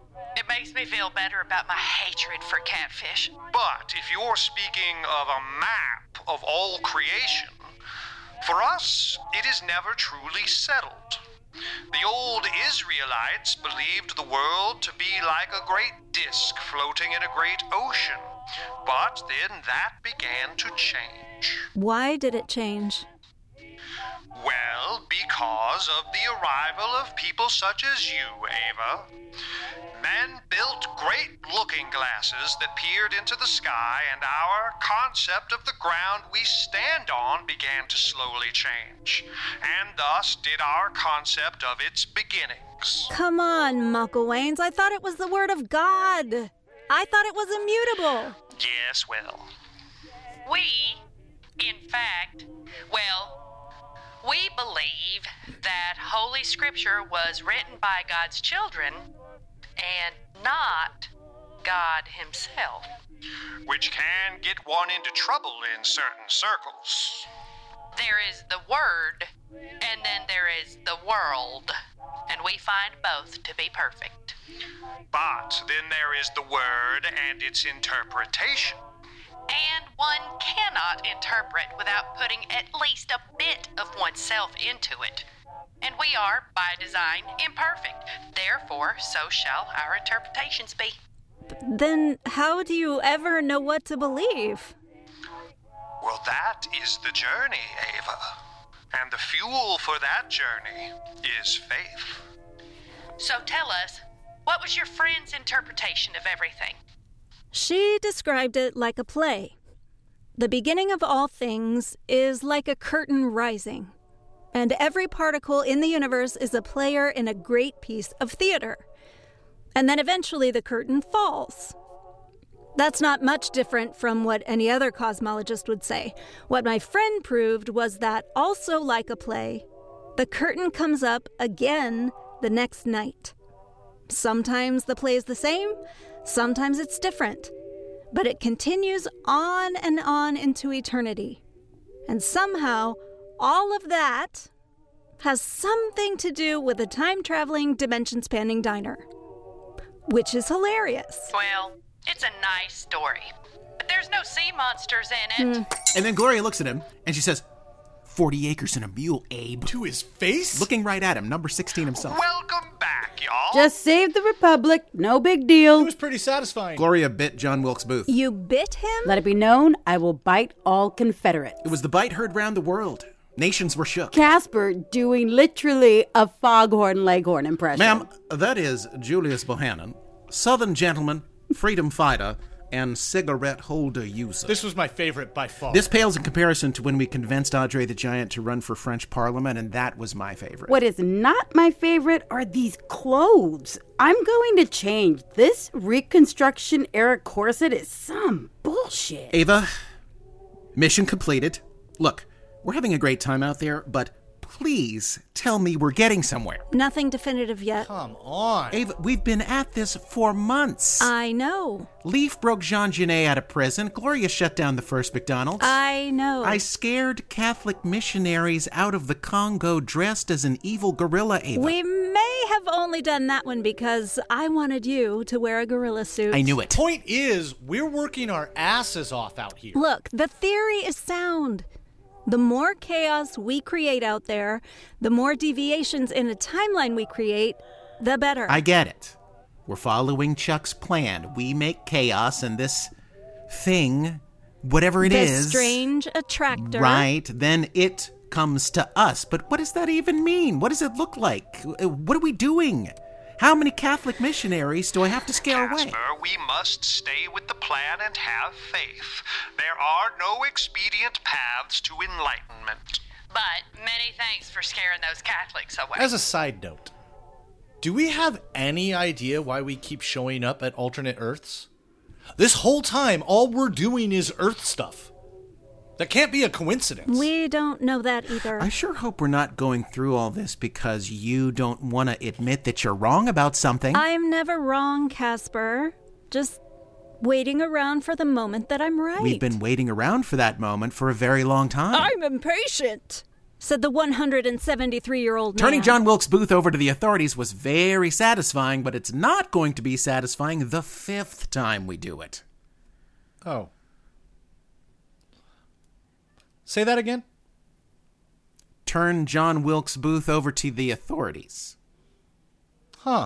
makes me feel better about my hatred for catfish. But if you're speaking of a map of all creation, for us, it is never truly settled. The old Israelites believed the world to be like a great disk floating in a great ocean, but then that began to change. Why did it change? Well, because of the arrival of people such as you, Ava. Men built great looking glasses that peered into the sky, and our concept of the ground we stand on began to slowly change, and thus did our concept of its beginnings. Come on, Mucklewains. I thought it was the word of God. I thought it was immutable. Yes, well. We, in fact, we believe that Holy Scripture was written by God's children and not God himself. Which can get one into trouble in certain circles. There is the Word, and then there is the world, and we find both to be perfect. But then there is the Word and its interpretation. And one cannot interpret without putting at least a bit of oneself into it. And we are, by design, imperfect. Therefore, so shall our interpretations be. Then how do you ever know what to believe? Well, that is the journey, Ava. And the fuel for that journey is faith. So tell us, what was your friend's interpretation of everything? She described it like a play. The beginning of all things is like a curtain rising, and every particle in the universe is a player in a great piece of theater. And then eventually the curtain falls. That's not much different from what any other cosmologist would say. What my friend proved was that, also like a play, the curtain comes up again the next night. Sometimes the play is the same, sometimes it's different, but it continues on and on into eternity. And somehow, all of that has something to do with a time-traveling, dimension-spanning diner. Which is hilarious. Well, it's a nice story, but there's no sea monsters in it. And then Gloria looks at him, and she says, 40 acres and a mule, Abe. To his face? Looking right at him, number 16 himself. Welcome back, y'all. Just saved the Republic. No big deal. It was pretty satisfying. Gloria bit John Wilkes Booth. You bit him? Let it be known, I will bite all Confederates. It was the bite heard round the world. Nations were shook. Casper doing literally a Foghorn Leghorn impression. Ma'am, that is Julius Bohannon, Southern gentleman, freedom fighter, and cigarette holder user. This was my favorite by far. This pales in comparison to when we convinced Andre the Giant to run for French Parliament, and that was my favorite. What is not my favorite are these clothes. I'm going to change. This Reconstruction era corset is some bullshit. Ava, mission completed. Look, we're having a great time out there, but please tell me we're getting somewhere. Nothing definitive yet. Come on. Ava, we've been at this for months. I know. Leaf broke Jean Genet out of prison. Gloria shut down the first McDonald's. I know. I scared Catholic missionaries out of the Congo dressed as an evil gorilla, Ava. We may have only done that one because I wanted you to wear a gorilla suit. I knew it. Point is, we're working our asses off out here. Look, the theory is sound. The more chaos we create out there, the more deviations in a timeline we create, the better. I get it. We're following Chuck's plan. We make chaos, and this thing, whatever it is... This strange attractor. Right, then it comes to us. But what does that even mean? What does it look like? What are we doing? How many Catholic missionaries do I have to scare away? Casper, we must stay with the plan and have faith. There are no expedient paths to enlightenment. But many thanks for scaring those Catholics away. As a side note, do we have any idea why we keep showing up at alternate Earths? This whole time, all we're doing is Earth stuff. That can't be a coincidence. We don't know that either. I sure hope we're not going through all this because you don't want to admit that you're wrong about something. I'm never wrong, Casper. Just waiting around for the moment that I'm right. We've been waiting around for that moment for a very long time. I'm impatient. said the 173-year-old man. Turning John Wilkes Booth over to the authorities was very satisfying, but it's not going to be satisfying the 5th time we do it. Oh. Say that again? Turn John Wilkes Booth over to the authorities. Huh.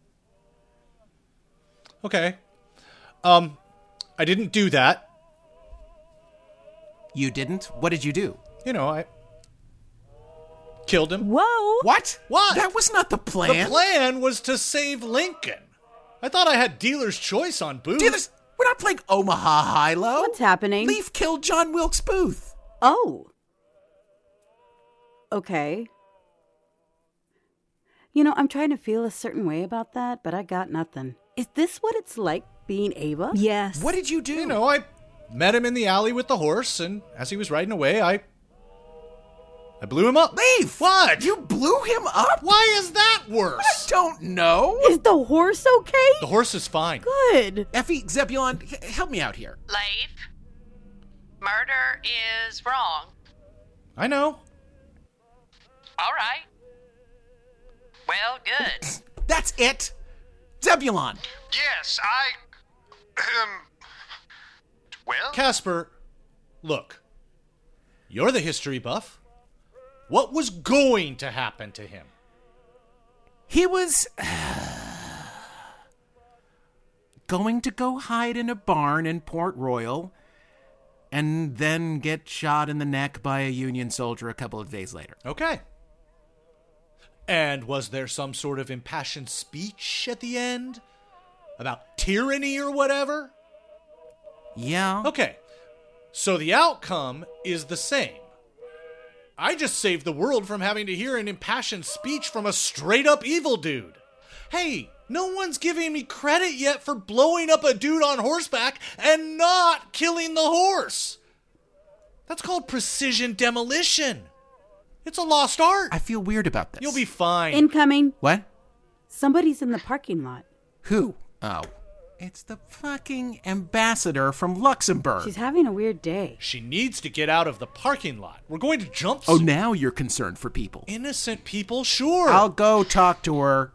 Okay. I didn't do that. You didn't? What did you do? I killed him. Whoa! What? What? That was not the plan. The plan was to save Lincoln. I thought I had dealer's choice on Booth. We're not playing Omaha High-Low. What's happening? Leaf killed John Wilkes Booth. Oh. Okay. I'm trying to feel a certain way about that, but I got nothing. Is this what it's like being Ava? Yes. What did you do? I met him in the alley with the horse, and as he was riding away, I blew him up. Leaf! What? You blew him up? Why is that worse? I don't know. Is the horse okay? The horse is fine. Good. Effie, Zebulon, help me out here. Leif, murder is wrong. I know. All right. Well, good. That's it. Zebulon. Yes, well? Casper, look. You're the history buff. What was going to happen to him? He was going to go hide in a barn in Port Royal and then get shot in the neck by a Union soldier a couple of days later. Okay. And was there some sort of impassioned speech at the end? About tyranny or whatever? Yeah. Okay. So the outcome is the same. I just saved the world from having to hear an impassioned speech from a straight-up evil dude. Hey, no one's giving me credit yet for blowing up a dude on horseback and not killing the horse. That's called precision demolition. It's a lost art. I feel weird about this. You'll be fine. Incoming. What? Somebody's in the parking lot. Who? Oh. It's the fucking ambassador from Luxembourg. She's having a weird day. She needs to get out of the parking lot. We're going to jump Oh, soon. now you're concerned for people. Innocent people, sure. I'll go talk to her.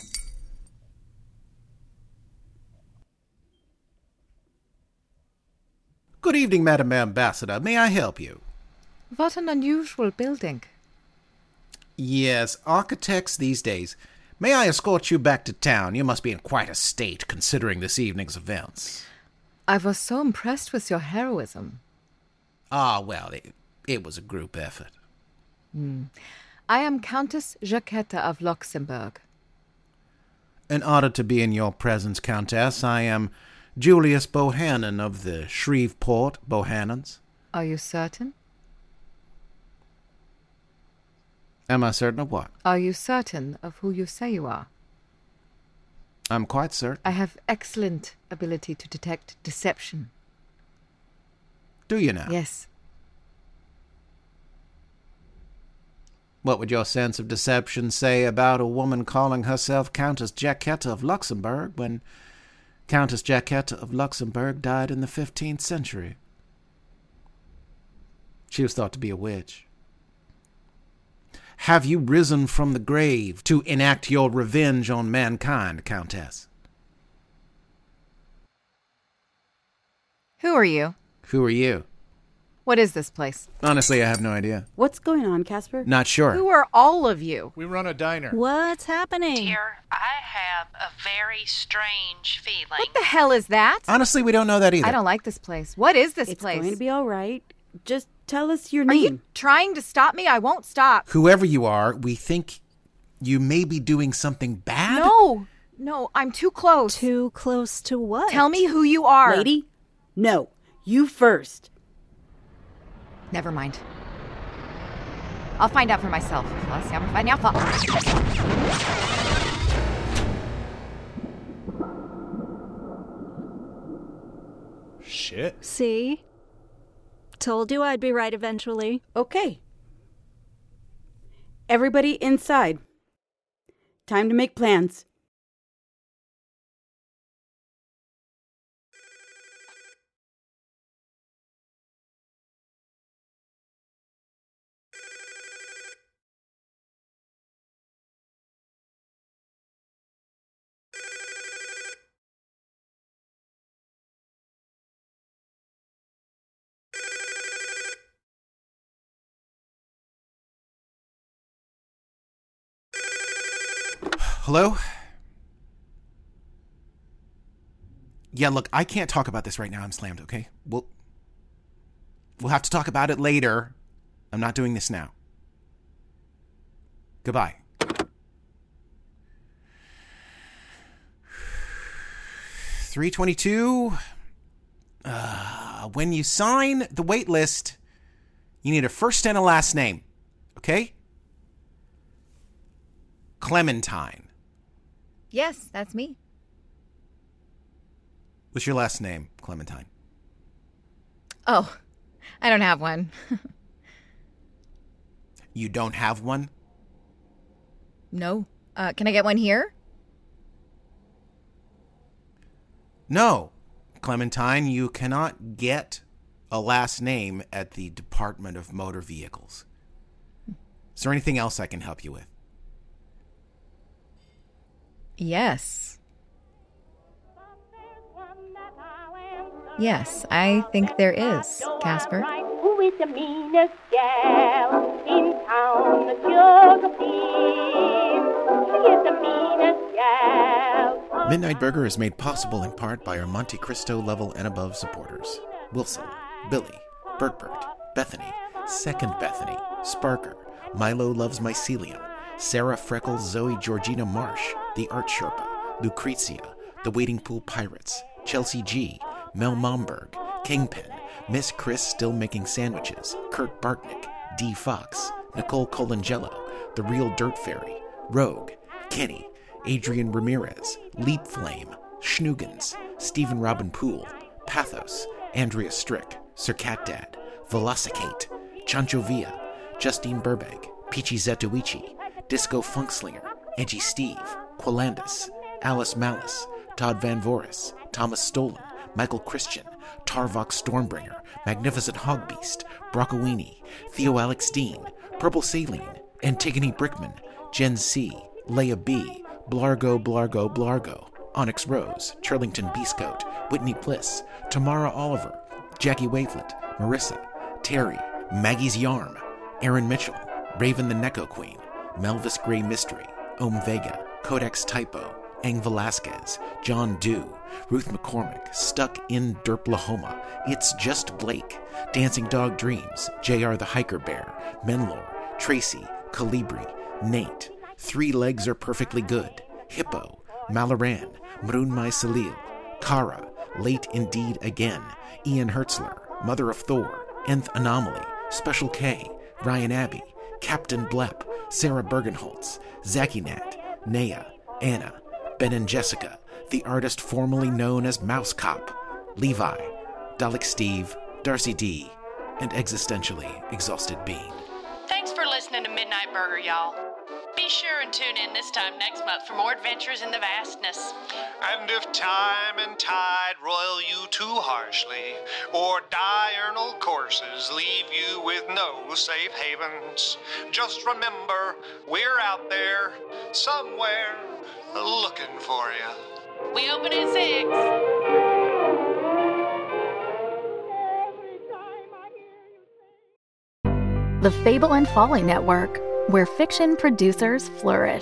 Good evening, Madam Ambassador. May I help you? What an unusual building. Yes, architects these days. May I escort you back to town? You must be in quite a state, considering this evening's events. I was so impressed with your heroism. Ah, well, it was a group effort. I am Countess Jacquetta of Luxembourg. An honor to be in your presence, Countess. I am Julius Bohannon of the Shreveport Bohannons. Are you certain? Am I certain of what? Are you certain of who you say you are? I'm quite certain. I have excellent ability to detect deception. Do you now? Yes. What would your sense of deception say about a woman calling herself Countess Jacquetta of Luxembourg when Countess Jacquetta of Luxembourg died in the 15th century? She was thought to be a witch. Have you risen from the grave to enact your revenge on mankind, Countess? Who are you? Who are you? What is this place? Honestly, I have no idea. What's going on, Casper? Not sure. Who are all of you? We run a diner. What's happening? Dear, I have a very strange feeling. What the hell is that? Honestly, we don't know that either. I don't like this place. What is this It's place? going to be all right. Just tell us your Are name. you trying to stop me? I won't stop. Whoever you are, we think you may be doing something bad? No, I'm too close. Too close to what? Tell me who you are. Lady? No, you first. Never mind. I'll find out for myself. Shit. See? Told you I'd be right eventually. Okay. Everybody inside. Time to make plans. Hello? Yeah, look, I can't talk about this right now. I'm slammed, okay? We'll have to talk about it later. I'm not doing this now. Goodbye. $322. When you sign the wait list, you need a first and a last name, okay? Clementine. Yes, that's me. What's your last name, Clementine? Oh, I don't have one. You don't have one? No. Can I get one here? No. Clementine, you cannot get a last name at the Department of Motor Vehicles. Is there anything else I can help you with? Yes. Yes, I think there is, Casper. Who is the meanest gal in town? The sugar bean. She is the meanest gal. Midnight Burger is made possible in part by our Monte Cristo level and above supporters. Wilson, Billy, Bert, Bethany, Second Bethany, Sparker, Milo Loves Mycelium, Sarah Freckles, Zoe Georgina Marsh, The Art Sherpa, Lucrezia, The Waiting Pool Pirates, Chelsea G, Mel Momberg, Kingpin, Miss Chris Still Making Sandwiches, Kurt Bartnick, D. Fox, Nicole Colangelo, The Real Dirt Fairy, Rogue, Kenny, Adrian Ramirez, Leap Flame, Schnugans, Stephen Robin Poole, Pathos, Andrea Strick, Sir Cat Dad, Velocicate, Chancho Villa, Justine Burbank, Peachy Zetuichi, Disco Funkslinger, Edgy Steve, Quilandus, Alice Malice, Todd Van Voris, Thomas Stolen, Michael Christian, Tarvok Stormbringer, Magnificent Hogbeast, Broccowini, Theo Alex Dean, Purple Saline, Antigone Brickman, Jen C., Leia B., Blargo, Onyx Rose, Turlington Beastcoat, Whitney Bliss, Tamara Oliver, Jackie Wavelet, Marissa, Terry, Maggie's Yarm, Aaron Mitchell, Raven the Neko Queen, Melvis Gray Mystery, Om Vega, Codex Typo, Ang Velasquez, John Dew, Ruth McCormick, Stuck in Derplahoma, It's Just Blake, Dancing Dog Dreams, JR the Hiker Bear, Menlor, Tracy, Calibri, Nate, Three Legs Are Perfectly Good, Hippo, Malaran, Mrunmai Salil, Kara, Late Indeed Again, Ian Hertzler, Mother of Thor, Nth Anomaly, Special K, Ryan Abbey, Captain Blep, Sarah Bergenholtz, Zachy Nat, Naya, Anna, Ben and Jessica, the artist formerly known as Mouse Cop, Levi, Dalek Steve, Darcy D, and existentially exhausted Bean. Thanks for listening to Midnight Burger, y'all. Be sure and tune in this time next month for more adventures in the vastness. And if time and tide roil you too harshly, or diurnal courses leave you with no safe havens, just remember, we're out there, somewhere, looking for you. We open at 6. The Fable and Folly Network, where fiction producers flourish.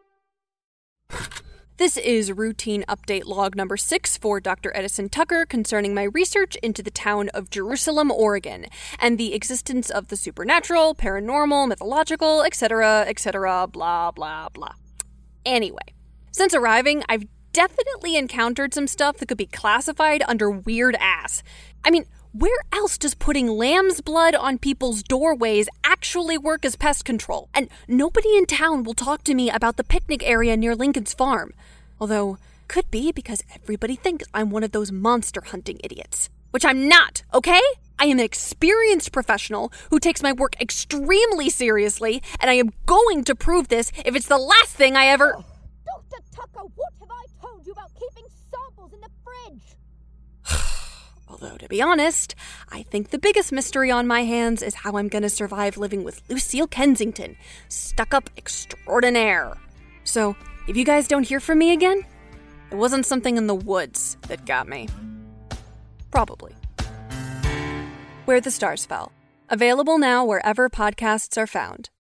This is routine update log number 6 for Dr. Edison Tucker concerning my research into the town of Jerusalem, Oregon, and the existence of the supernatural, paranormal, mythological, etc., blah, blah, blah. Anyway, since arriving, I've definitely encountered some stuff that could be classified under weird ass. I mean, where else does putting lamb's blood on people's doorways actually work as pest control? And nobody in town will talk to me about the picnic area near Lincoln's farm. Although, could be because everybody thinks I'm one of those monster hunting idiots. Which I'm not, okay? I am an experienced professional who takes my work extremely seriously, and I am going to prove this if it's the last thing I ever... Oh, Dr. Tucker, what have I told you about keeping samples in the fridge? Although, to be honest, I think the biggest mystery on my hands is how I'm going to survive living with Lucille Kensington, stuck-up extraordinaire. So, if you guys don't hear from me again, it wasn't something in the woods that got me. Probably. Where the Stars Fell. Available now wherever podcasts are found.